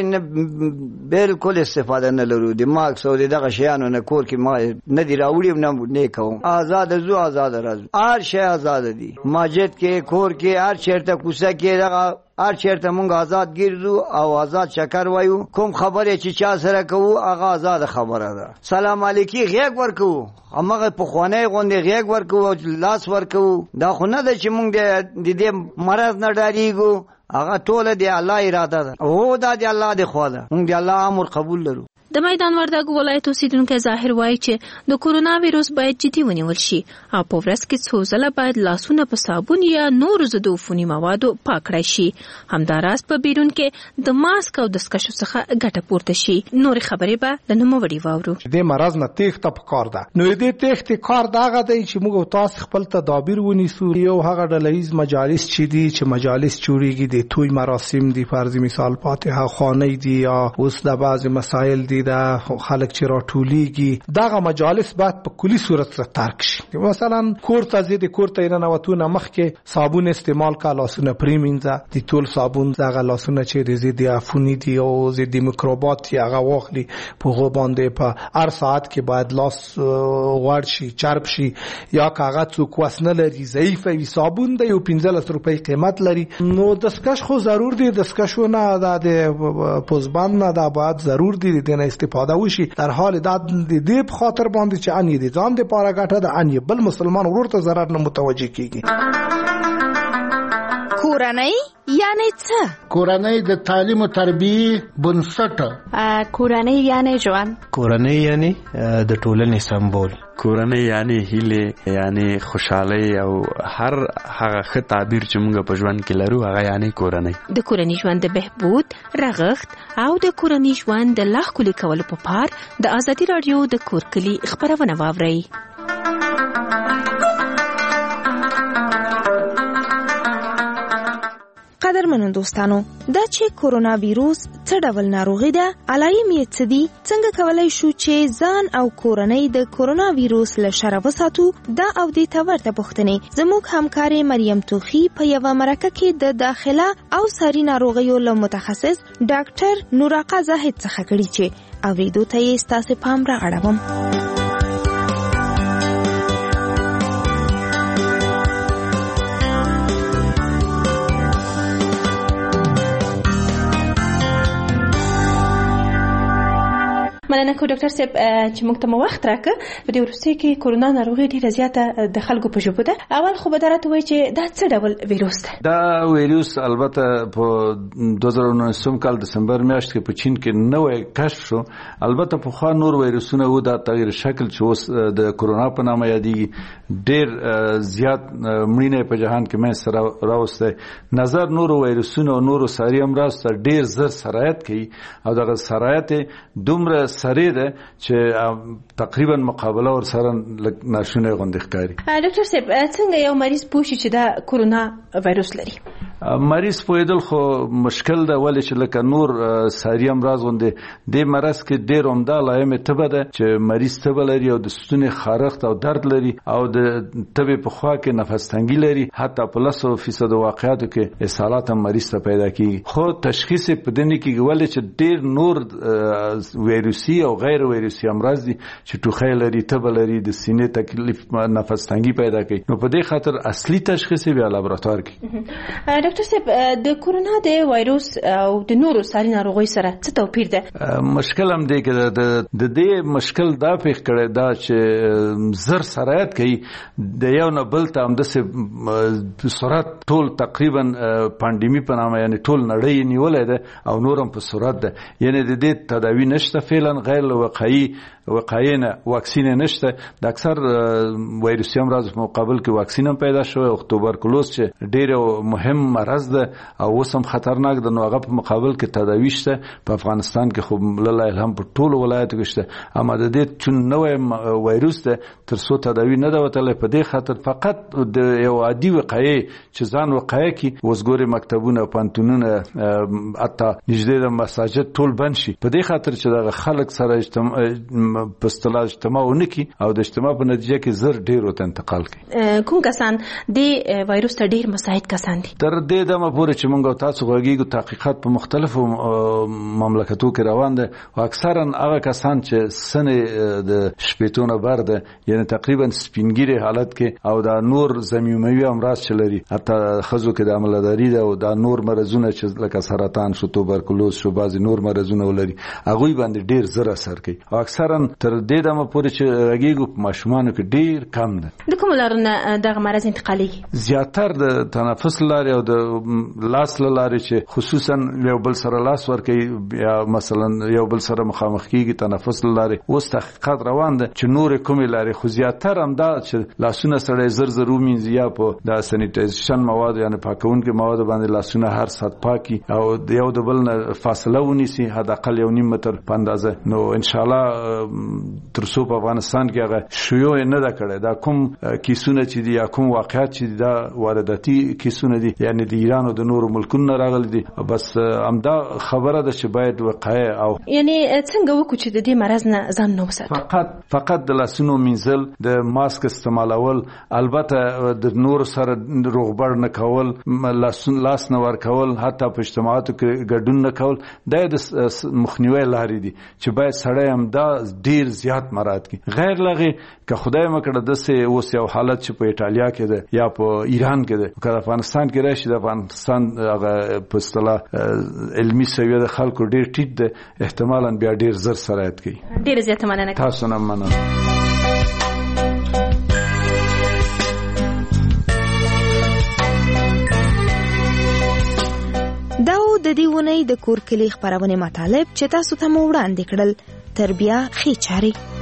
نه بالکل استفاده نه لرو د ماکس او دغه شیانو نه کور کې ما نه دي راوړي نه نه کوم. آزاد زو آزاد راځو، هر شی آزاد دي. مسجد کې کور کې هر چیرته کوڅه کې دغه هر چیرته مونږ آزاد ګرځو او آزاد شکر وایو. کوم خبره چې چا سره کوو هغه آزاد خبره ده. سلام علیکی غیږ ورکو، همغه پخوانی غوندې غیږ ورکو او لاس ورکو. دا خو نه ده چې مونږ د دې مرض نه ډاریږو، هغه ټول د الله اراده ده. هو دا د الله د خوا ده، مونږ د الله امر قبول لرو. د میدان وردګ ولایت اوسیدونکو ظاهر وایي چې د کورونا وایروس باید جدي ونیول شي او په ورځ کې څو ځله باید لاسونه په صابون یا نورو ضد عفوني موادو پاک کړئ شي. همداراز په بیرون کې د ماسک او دستکشو څخه ګټه پورته شي. نورې خبرې به له نوموړي واورو. د مرض نه تېښته پکار ده. نو دې تېښتې کار دغه دی چې موږ تاسو خپل تدابیر ونیسو. یو هغه ډلهییز مجالس چې دي چې مجالس جوړیږي د توی مراسم دي، فرض مثال فاتحه خواني دي یا اوس د بعض مسایل دي د خلک چې راټولیږي، دغه مجالس باید په کلی صورت سره ترک شي. مثلا کور ته ځي، د کور ته نه نوتونه مخکې صابون استعمال کا، لاسونه پریمینځه، د ټول صابون دغه لاسونه چې د ضد عفوني دي او ضد میکروبات یې هغه واخلي، په هغه باندې په هر ساعت کې باید لاس غوړ شي، چرب شي، یا کاغذ څوک وسنه لري ضعیف وي، صابون د یو پنځلس روپۍ قیمت لري. نو دستکش خو ضرور دی، دستکشونه د پوزبند نه دا باید ضرور دی د نه استفاده وشي. در حال دا د دې په خاطر باندې چې ان دې ځان د پاره ګټه ده، ان بل مسلمان ورور ته ضرر نه متوجه کیږي. کورنۍ یعنی څه؟ کورنۍ د تعلیم او تربیه بنسټ. کورنۍ یعنی ژوند. کورنۍ یعنی د ټولنې سمبول. کورنۍ یعنی هیله، یعنی خوشحالي او هر هغه ښه تعبیر چې موږ په ژوند کې لرو هغه یعنی کورنۍ. د کورنۍ ژوند د بهبود، رغښت او د کورنۍ ژوند د لا ښکلي کولو په پار د ازادي راډیو د کور کلي خبرونه واورئ. قدرمنو دوستانو، دا چې کورونا ویروس څه ډول ناروغي ده، علایم یې څه دي، څنګه کولای شو چې ځان او کورنۍ د کورونا ویروس له شره وساتو، دا او دې ته ورته پوښتنې زموږ همکارې مریم توخي په یوه مرکه کې د داخله او ساري ناروغیو له متخصص ډاکټر نوراقا زاهد څخه کړي چې اورېدو ته یې ستاسې پام را اړوم. مننه کو ډاکټر صاحب چې موږ ته مو وخت راکړ. په دې وروستي کې کورونا ناروغي ډیره زیاته د خلکو په ژبه ده. اول خو به درته وایي چې دا څه ډول ویروس ده؟ دا ویروس البته په دوه زره نولسم کال دسمبر میاشت کې په چین کې نوې کشف شو. البته په خوا نور ویروسونه وو، دا تغیر شکل چې اوس د کورونا په نامه یادېږي، ډیر زیات مړینه په جهان کې مې سره راوسته. نظر نور ویروسونه او نور ساري امراض ته ډیر زر سرایت کوي او دغه سرایت دومره سری ده چې تقریبا مقابله ور سره ناشونه غوندې ښکاري. ډاکټر صاحب څنګه یو مریض پوښي چې دا کورونا وایروس لري؟ مریض پوهېدل خو مشکل ده، ولې چې لکه نور ساري امراض غوندې دې مرض کې ډېر عمده علایمې تبه ده چې مریض تبه لري او د ستوني خارښت او درد لري او د تبې په خوا کې نفس تنګي لري. حتی په لسو فیصد واقعاتو کې اسهالات هم مریض ته پیدا کېږي. خو تشخیص یې په دې نه کېږي، ولې چې ډېر نور ویروسي او غیر ویروسي امراض دي چې ټوخی لري، تبه لري، د سینې تکلیف، نفس تنګي پیدا کوي. نو په دې خاطر اصلي تشخیص بیا لابراتوار کې. ډاکټر صاحب د کورونا د وایروس او د نورو ساري ناروغیو سره څه توپیر ده؟ مشکل هم دی کې د دې مشکل دا پیښ کړی دا چې زر سرایت کوي د یو نه بل ته همداسې سرعت ټول تقریبا پاندیمي په نامه یعنی ټول نړۍ نیولې ده او نور هم په سرعت ده. یعنی د دې تداوی نشته فعلا غیر وقایي وقایې نه واکسین نشته. د اکثر وایروسي امراض په مقابل کې واکسین هم پیدا شوی او توبرکلوز چې ډېر مهم مرض ده او اوس هم خطرناک ده، نو هغه په مقابل کې تداوی شته. په افغانستان کې خو لله الحم په ټولو ولایتو کې شته، اما د دې چون نوې وایروس ده تر څو تداوی نه ده وتلی. په دې خاطر فقط د یو عادي وقایې چې ځان وقایه کړي، اوس ګورې مکتبونه، پوهنتونونه، حتی نږدې د مساجد ټول بند شي. په دې خاطر چې دغه خلک سره اجتماع په اصطلاح اجتماع ونه کړي او د اجتماع په نتیجه کې زر ډېرو ته انتقال کوي. کوم کسان د وایروس ته ډېر مساعد کسان دي؟ تر دې دمه پورې چې موږ تاسو غږیږو تحقیقات په مختلفو مملکتو کې روان دي او اکثرا هغه کسان چې سنې د شپېتو نه بر ده، یعنی تقریبا سپینګیري حالت کې او دا نور زمیموي امراض چې لري، حتی ښځو کې د عملداري ده او دا نور مرضونه چې لکه سرطان شو، توبرکلوز شو، بعضې نور مرضونه ولري، هغوی باندې ډېر زر اثر کوي او اکثرا تر دې دمه پورې چې غږیږي په ماشومانو کې ډیر کم ده. د کوم لارونه دغه مرض انتقالېږي؟ زیاتر د تنفس لارې او د لاس لارې چې خصوصا یو بل سره لاس ورکوي یا مثلا یو بل سره مخامخ کیږي تنفس لارې. اوس تحقیقات روان ده چې نور کومې لارې، خو زیاتر هم دا چې لاسونه سره زر زر ومینځي یا په د سانیټایزیشن مواد یعنی پاکونکي مواد باندې لاسونه هر ساعت پاکي او یو د بل نه فاصله ونیسي حداقل یو نیم متر په اندازه. نو ان شاء الله تر څو په افغانستان کې هغه شیوع نه ده کړې. دا کوم کیسونه چې دي یا کوم واقعیت چې دا وارداتي کیسونه دي یعنی د ایران او د نورو ملکونو راغلي دي. بس همدا خبره ده چې باید وقایع او یعنی څنګه وکړو چې د دې مرض نه ځان نه وساتو؟ فقط فقط د لاسونو مینځل، د ماسک استعمالول، البته د نور سره روغبړ نه کول، لاسون لاس نه ورکول، حتی په اجتماعاتو کې ګډون نه کول. دا د مخنیوي لارې دي چې باید سړی هم دا ډیر زیات مراعات کړي. غیر لغې که خدای مکړه داسې اوس یو حالت چې په ایټالیا کې ده یا په ایران کې ده، که افغانستان کې راشي د افغانستان هغه په اصطلاح علمي سویه د خلکو ډیر ټیټ ده، احتمالاً بیا ډیر زر سرایت کوي. ډیر زیاته مننه. تاسو نه مننه. دا و د دې ونې د کور کلی خبرونه مطالب چې تاسو ته مو وړاندې کړل. تر بیا ښې چارې.